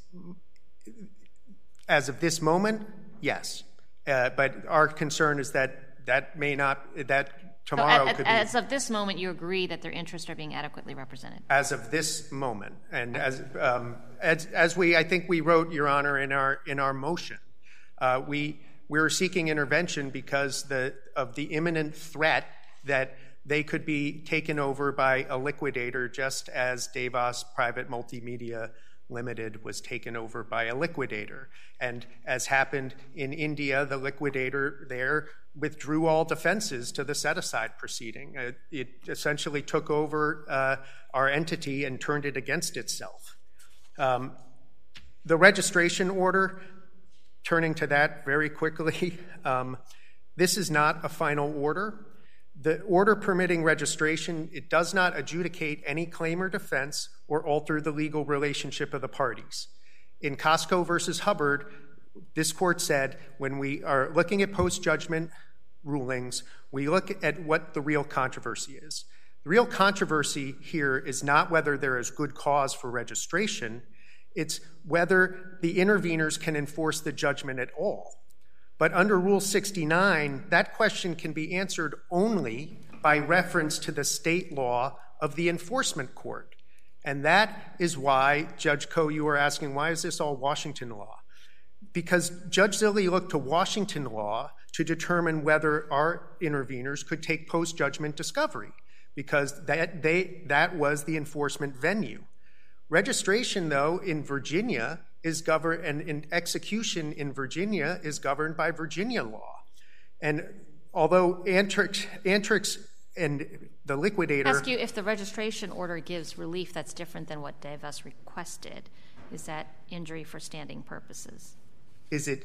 as of this moment, yes. Uh, but our concern is that that may not that So tomorrow at- could as be. of this moment, you agree that their interests are being adequately represented. As of this moment, and as um, as as we I think we wrote, Your Honor, in our in our motion, uh, we we're seeking intervention because the of the imminent threat that they could be taken over by a liquidator, just as Davos Private Multimedia Limited was taken over by a liquidator. And as happened in India, the liquidator there withdrew all defenses to the set-aside proceeding. It, it essentially took over uh, our entity and turned it against itself. Um, the registration order, turning to that very quickly, um, this is not a final order. The order permitting registration, it does not adjudicate any claim or defense or alter the legal relationship of the parties. In Costco versus Hubbard, this court said when we are looking at post-judgment rulings, we look at what the real controversy is. The real controversy here is not whether there is good cause for registration, it's whether the interveners can enforce the judgment at all. But under Rule sixty-nine, that question can be answered only by reference to the state law of the enforcement court. And that is why, Judge Koh, you were asking, why is this all Washington law? Because Judge Zille looked to Washington law to determine whether our interveners could take post-judgment discovery, because that, they, that was the enforcement venue. Registration, though, in Virginia is governed, and in execution in Virginia is governed by Virginia law. And although Antrix, Antrix and the liquidator... Ask you if the registration order gives relief that's different than what Davos requested. Is that injury for standing purposes? Is it...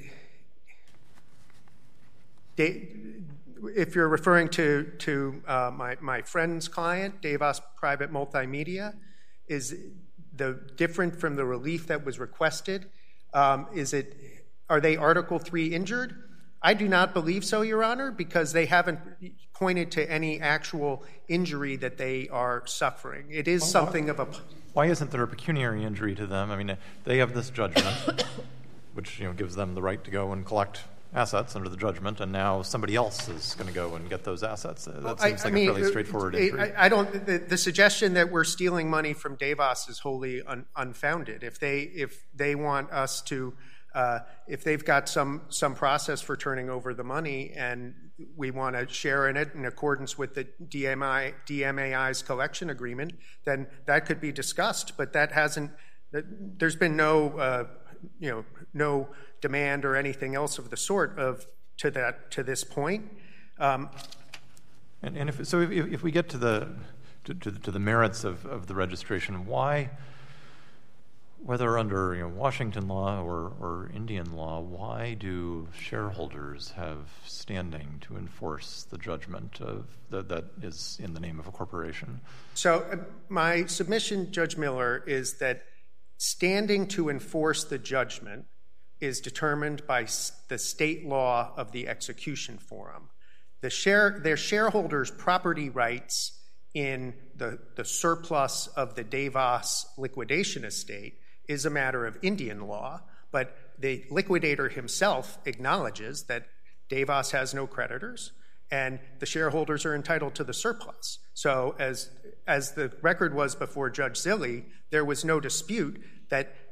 If you're referring to, to uh, my, my friend's client, Davos Private Multimedia, is the different from the relief that was requested? Um, is it, are they Article three injured? I do not believe so, Your Honor, because they haven't pointed to any actual injury that they are suffering. It is something of a... Why isn't there a pecuniary injury to them? I mean, they have this judgment, which, you know, gives them the right to go and collect assets under the judgment, and now somebody else is going to go and get those assets. That Well, seems I, like I mean, a fairly straightforward I, injury. I, I don't. The, the suggestion that we're stealing money from Davos is wholly un, unfounded. If they if they want us to, uh, if they've got some some process for turning over the money, and we want to share in it in accordance with the D M I D M A I's collection agreement, then that could be discussed. But that hasn't. There's been no, uh, you know, no demand or anything else of the sort of. To that, to this point, um, and, and if so, if, if we get to the to, to, to the merits of, of the registration, why, whether under you know, Washington law or, or Indian law, why do shareholders have standing to enforce the judgment of the, that is in the name of a corporation? So, uh, my submission, Judge Miller, is that standing to enforce the judgment is determined by the state law of the execution forum. The share, their shareholders' property rights in the, the surplus of the Davos liquidation estate is a matter of Indian law, but the liquidator himself acknowledges that Davos has no creditors and the shareholders are entitled to the surplus. So as, as the record was before Judge Zille, there was no dispute that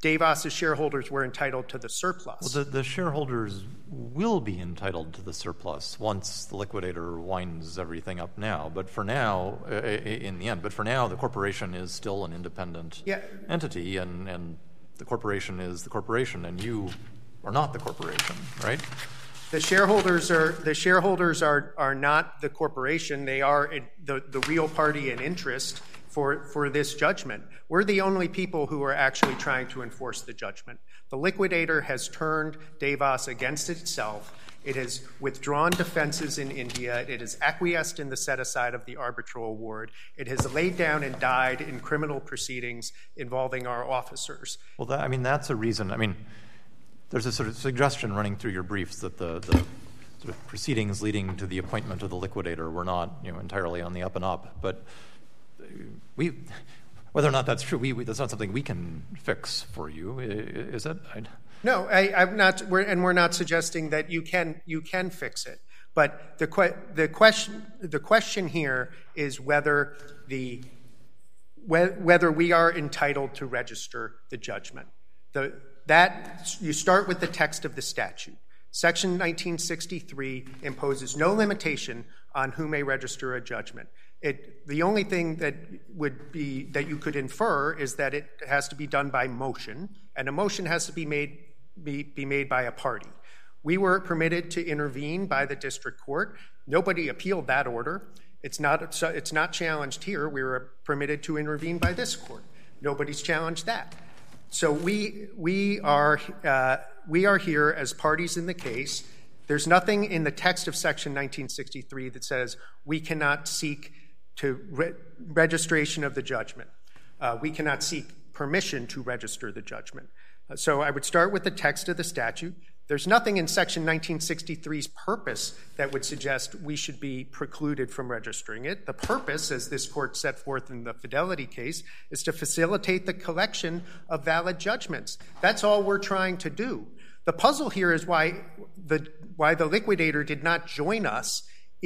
Davos's shareholders were entitled to the surplus. Well, the, the shareholders will be entitled to the surplus once the liquidator winds everything up now. But for now, uh, in the end, but for now, the corporation is still an independent yeah. entity, and, and the corporation is the corporation, and you are not the corporation, right? The shareholders are the shareholders are are not the corporation. They are the, the real party in interest for, for this judgment. We're the only people who are actually trying to enforce the judgment. The liquidator has turned Davos against itself. It has withdrawn defenses in India. It has acquiesced in the set-aside of the arbitral award. It has laid down and died in criminal proceedings involving our officers. Well, that, I mean, that's a reason. I mean, there's a sort of suggestion running through your briefs that the, the sort of proceedings leading to the appointment of the liquidator were not, you know, entirely on the up and up. But we, whether or not that's true, we, we that's not something we can fix for you, is it? I'd... No, I, I'm not, we're, and we're not suggesting that you can you can fix it. But the que- the question the question here is whether the whether we are entitled to register the judgment. The that you start with the text of the statute. Section nineteen sixty-three imposes no limitation on who may register a judgment. It, the only thing that would be that you could infer is that it has to be done by motion, and a motion has to be made be, be made by a party. We were permitted to intervene by the district court. Nobody appealed that order. It's not it's not challenged here. We were permitted to intervene by this court. Nobody's challenged that. So we we are uh, we are here as parties in the case. There's nothing in the text of Section nineteen sixty-three that says we cannot seek to re- registration of the judgment. Uh, we cannot seek permission to register the judgment. Uh, so I would start with the text of the statute. There's nothing in Section nineteen sixty-three's purpose that would suggest we should be precluded from registering it. The purpose, as this court set forth in the Fidelity case, is to facilitate the collection of valid judgments. That's all we're trying to do. The puzzle here is why the why the liquidator did not join us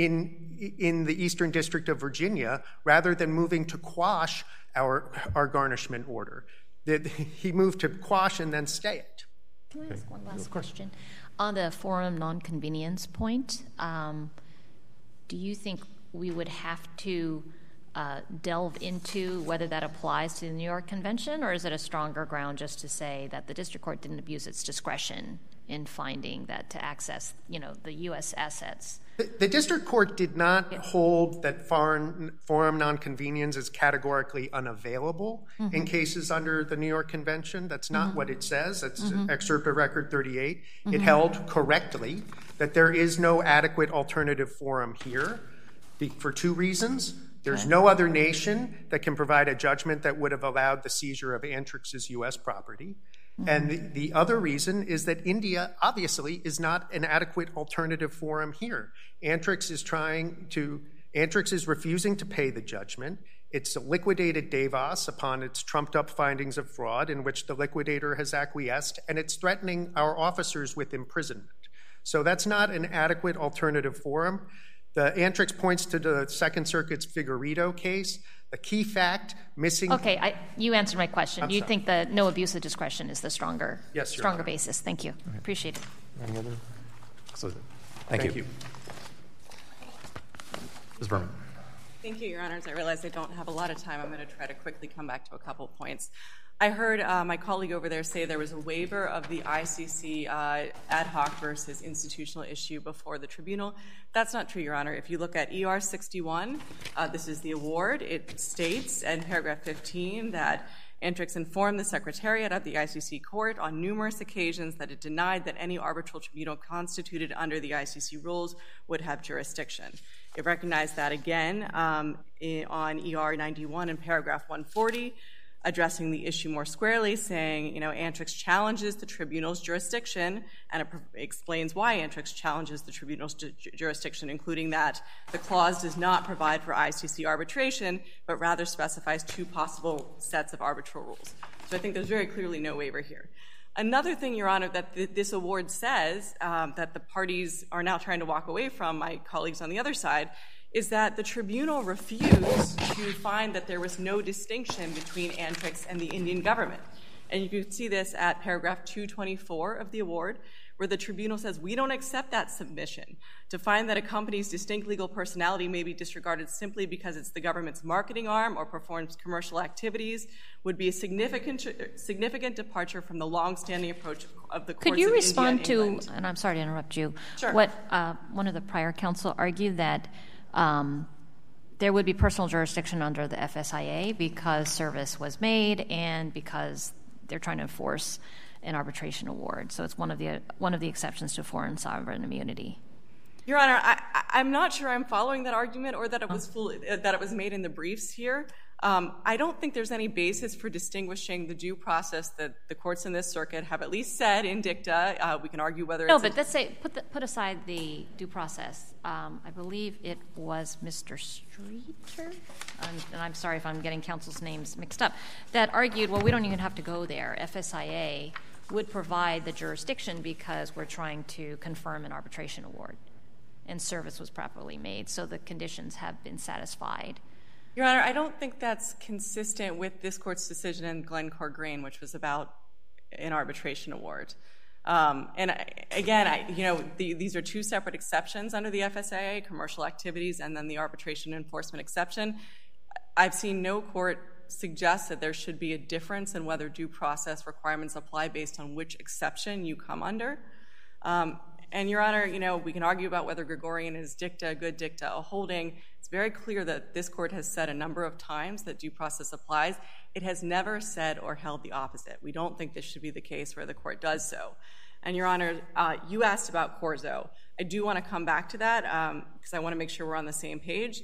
in in the Eastern District of Virginia rather than moving to quash our our garnishment order. That he moved to quash and then stay it. Can I ask one last question? On the forum nonconvenience point, um, do you think we would have to uh, delve into whether that applies to the New York Convention, or is it a stronger ground just to say that the district court didn't abuse its discretion in finding that to access, you know, the U S assets? The, the district court did not hold that foreign forum nonconvenience is categorically unavailable mm-hmm. in cases under the New York Convention. That's not mm-hmm. what it says. That's mm-hmm. excerpt of Record thirty-eight. Mm-hmm. It held correctly that there is no adequate alternative forum here for two reasons. There's okay. no other nation that can provide a judgment that would have allowed the seizure of Antrix's U S property. Mm-hmm. And the, the other reason is that India obviously is not an adequate alternative forum here. Antrix is trying to, Antrix is refusing to pay the judgment. It's liquidated Davos upon its trumped-up findings of fraud in which the liquidator has acquiesced, and it's threatening our officers with imprisonment. So that's not an adequate alternative forum. The Antrix points to the Second Circuit's Figueredo case. The key fact missing. Okay, I, you answered my question. I'm you sorry. think that no abuse of discretion is the stronger, yes, Your stronger Honor. basis? Thank you. Okay. Appreciate it. Any other? So, Thank thank, you. you. Miz Berman. Thank you, Your Honors. I realize I don't have a lot of time. I'm going to try to quickly come back to a couple points. I heard uh, my colleague over there say there was a waiver of the I C C uh, ad hoc versus institutional issue before the tribunal. That's not true, Your Honor. If you look at E R sixty-one, uh, this is the award. It states in paragraph fifteen that Antrix informed the Secretariat of the I C C court on numerous occasions that it denied that any arbitral tribunal constituted under the I C C rules would have jurisdiction. It recognized that again um, in, on E R ninety-one in paragraph one forty, addressing the issue more squarely, saying, you know, Antrix challenges the tribunal's jurisdiction, and it explains why Antrix challenges the tribunal's ju- jurisdiction, including that the clause does not provide for I C C arbitration, but rather specifies two possible sets of arbitral rules. So I think there's very clearly no waiver here. Another thing, Your Honor, that th- this award says um, that the parties are now trying to walk away from, my colleagues on the other side, is that the tribunal refused to find that there was no distinction between Antrix and the Indian government. And you can see this at paragraph two twenty-four of the award, where the tribunal says, we don't accept that submission. To find that a company's distinct legal personality may be disregarded simply because it's the government's marketing arm or performs commercial activities would be a significant significant departure from the longstanding approach of the courts Could you of respond India and to, England. and I'm sorry to interrupt you, Sure. what uh, one of the prior counsel argued that um, there would be personal jurisdiction under the F S I A because service was made and because they're trying to enforce an arbitration award. So it's one of the one of the exceptions to foreign sovereign immunity. Your Honor, I, I'm not sure I'm following that argument or that it was fully, that it was made in the briefs here. Um, I don't think there's any basis for distinguishing the due process that the courts in this circuit have at least said in dicta. Uh, we can argue whether No, it's but a, let's say put the, put aside the due process. Um, I believe it was Mister Streeter, um, and I'm sorry if I'm getting counsel's names mixed up, that argued, well, we don't even have to go there. F S I A would provide the jurisdiction because we're trying to confirm an arbitration award, and service was properly made, so the conditions have been satisfied. Your Honor, I don't think that's consistent with this court's decision in Glencore Green, which was about an arbitration award. Um, and I, again, I, you know, the, these are two separate exceptions under the F S I A: commercial activities and then the arbitration enforcement exception. I've seen no court suggest that there should be a difference in whether due process requirements apply based on which exception you come under. Um, and, Your Honor, you know, we can argue about whether Gregorian is dicta, good dicta, a holding. It's very clear that this court has said a number of times that due process applies. It has never said or held the opposite. We don't think this should be the case where the court does so. And, Your Honor, uh, you asked about Corzo. I do want to come back to that because um, I want to make sure we're on the same page.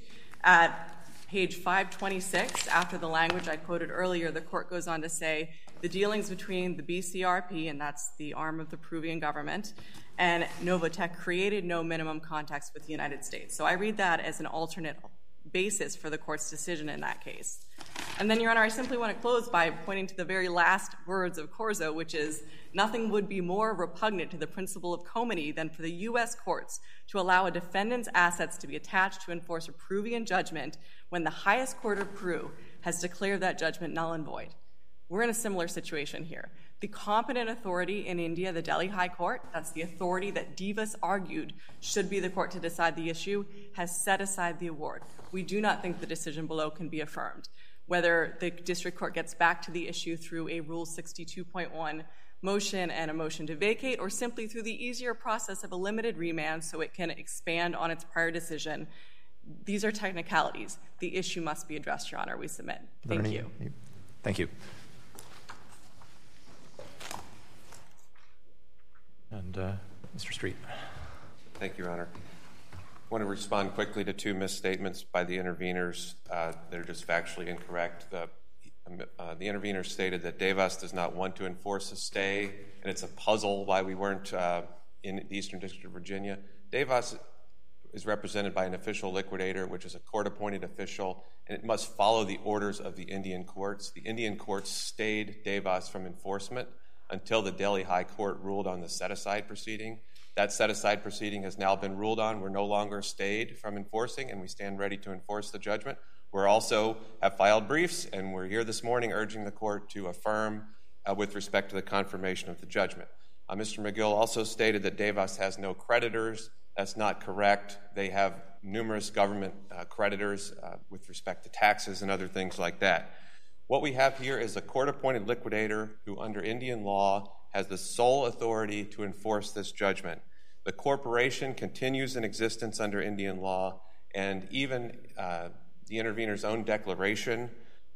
At page five twenty-six, after the language I quoted earlier, the court goes on to say, the dealings between the B C R P, and that's the arm of the Peruvian government, and Novatech created no minimum contacts with the United States. So I read that as an alternate basis for the court's decision in that case. And then, Your Honor, I simply want to close by pointing to the very last words of Corzo, which is, nothing would be more repugnant to the principle of comity than for the U S courts to allow a defendant's assets to be attached to enforce a Peruvian judgment when the highest court of Peru has declared that judgment null and void. We're in a similar situation here. The competent authority in India, the Delhi High Court, that's the authority that Divas argued should be the court to decide the issue, has set aside the award. We do not think the decision below can be affirmed. Whether the district court gets back to the issue through a Rule sixty-two point one motion and a motion to vacate, or simply through the easier process of a limited remand so it can expand on its prior decision, these are technicalities. The issue must be addressed, Your Honor. We submit. Thank you. Thank you. And uh, Mister Street. Thank you, Your Honor. I want to respond quickly to two misstatements by the interveners uh, that are just factually incorrect. The, uh, the interveners stated that Devas does not want to enforce a stay, and it's a puzzle why we weren't uh, in the Eastern District of Virginia. Devas is represented by an official liquidator, which is a court-appointed official, and it must follow the orders of the Indian courts. The Indian courts stayed Devas from enforcement until the Delhi High Court ruled on the set-aside proceeding. That set-aside proceeding has now been ruled on. We're no longer stayed from enforcing, and we stand ready to enforce the judgment. We also have filed briefs, and we're here this morning urging the court to affirm uh, with respect to the confirmation of the judgment. Uh, Mister McGill also stated that Devas has no creditors. That's not correct. They have numerous government uh, creditors uh, with respect to taxes and other things like that. What we have here is a court-appointed liquidator who, under Indian law, has the sole authority to enforce this judgment. The corporation continues in existence under Indian law, and even uh, the intervener's own declaration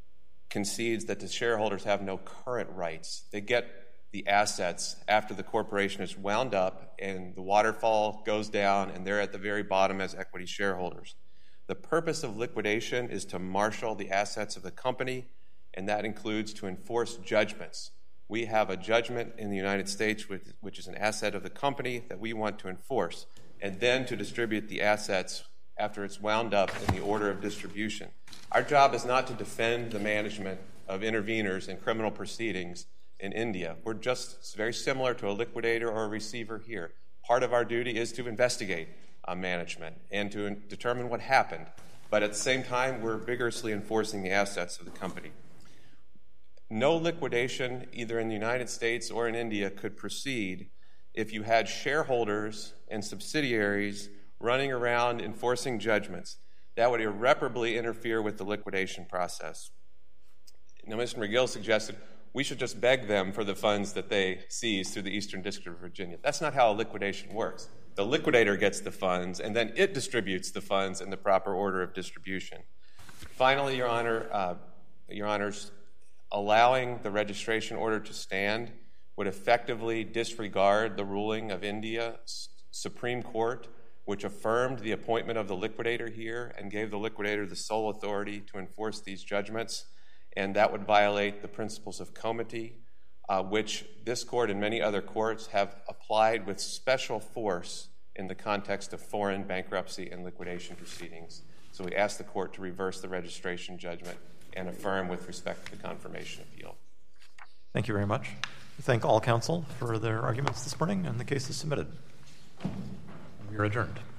concedes that the shareholders have no current rights. They get the assets after the corporation is wound up and the waterfall goes down, and they're at the very bottom as equity shareholders. The purpose of liquidation is to marshal the assets of the company, and that includes to enforce judgments. We have a judgment in the United States, which is an asset of the company that we want to enforce, and then to distribute the assets after it's wound up in the order of distribution. Our job is not to defend the management of interveners in criminal proceedings in India. We're just very similar to a liquidator or a receiver here. Part of our duty is to investigate uh, management and to determine what happened, but at the same time, we're vigorously enforcing the assets of the company. no liquidation, either in the United States or in India, could proceed if you had shareholders and subsidiaries running around enforcing judgments. That would irreparably interfere with the liquidation process. Now, Mister McGill suggested we should just beg them for the funds that they seize through the Eastern District of Virginia. That's not how a liquidation works. The liquidator gets the funds, and then it distributes the funds in the proper order of distribution. Finally, Your Honor, uh, Your Honors, allowing the registration order to stand would effectively disregard the ruling of India's Supreme Court, which affirmed the appointment of the liquidator here and gave the liquidator the sole authority to enforce these judgments, and that would violate the principles of comity, uh, which this court and many other courts have applied with special force in the context of foreign bankruptcy and liquidation proceedings. So we ask the court to reverse the registration judgment and affirm with respect to the confirmation appeal. Thank you very much. We thank all counsel for their arguments this morning, and the case is submitted. We are adjourned.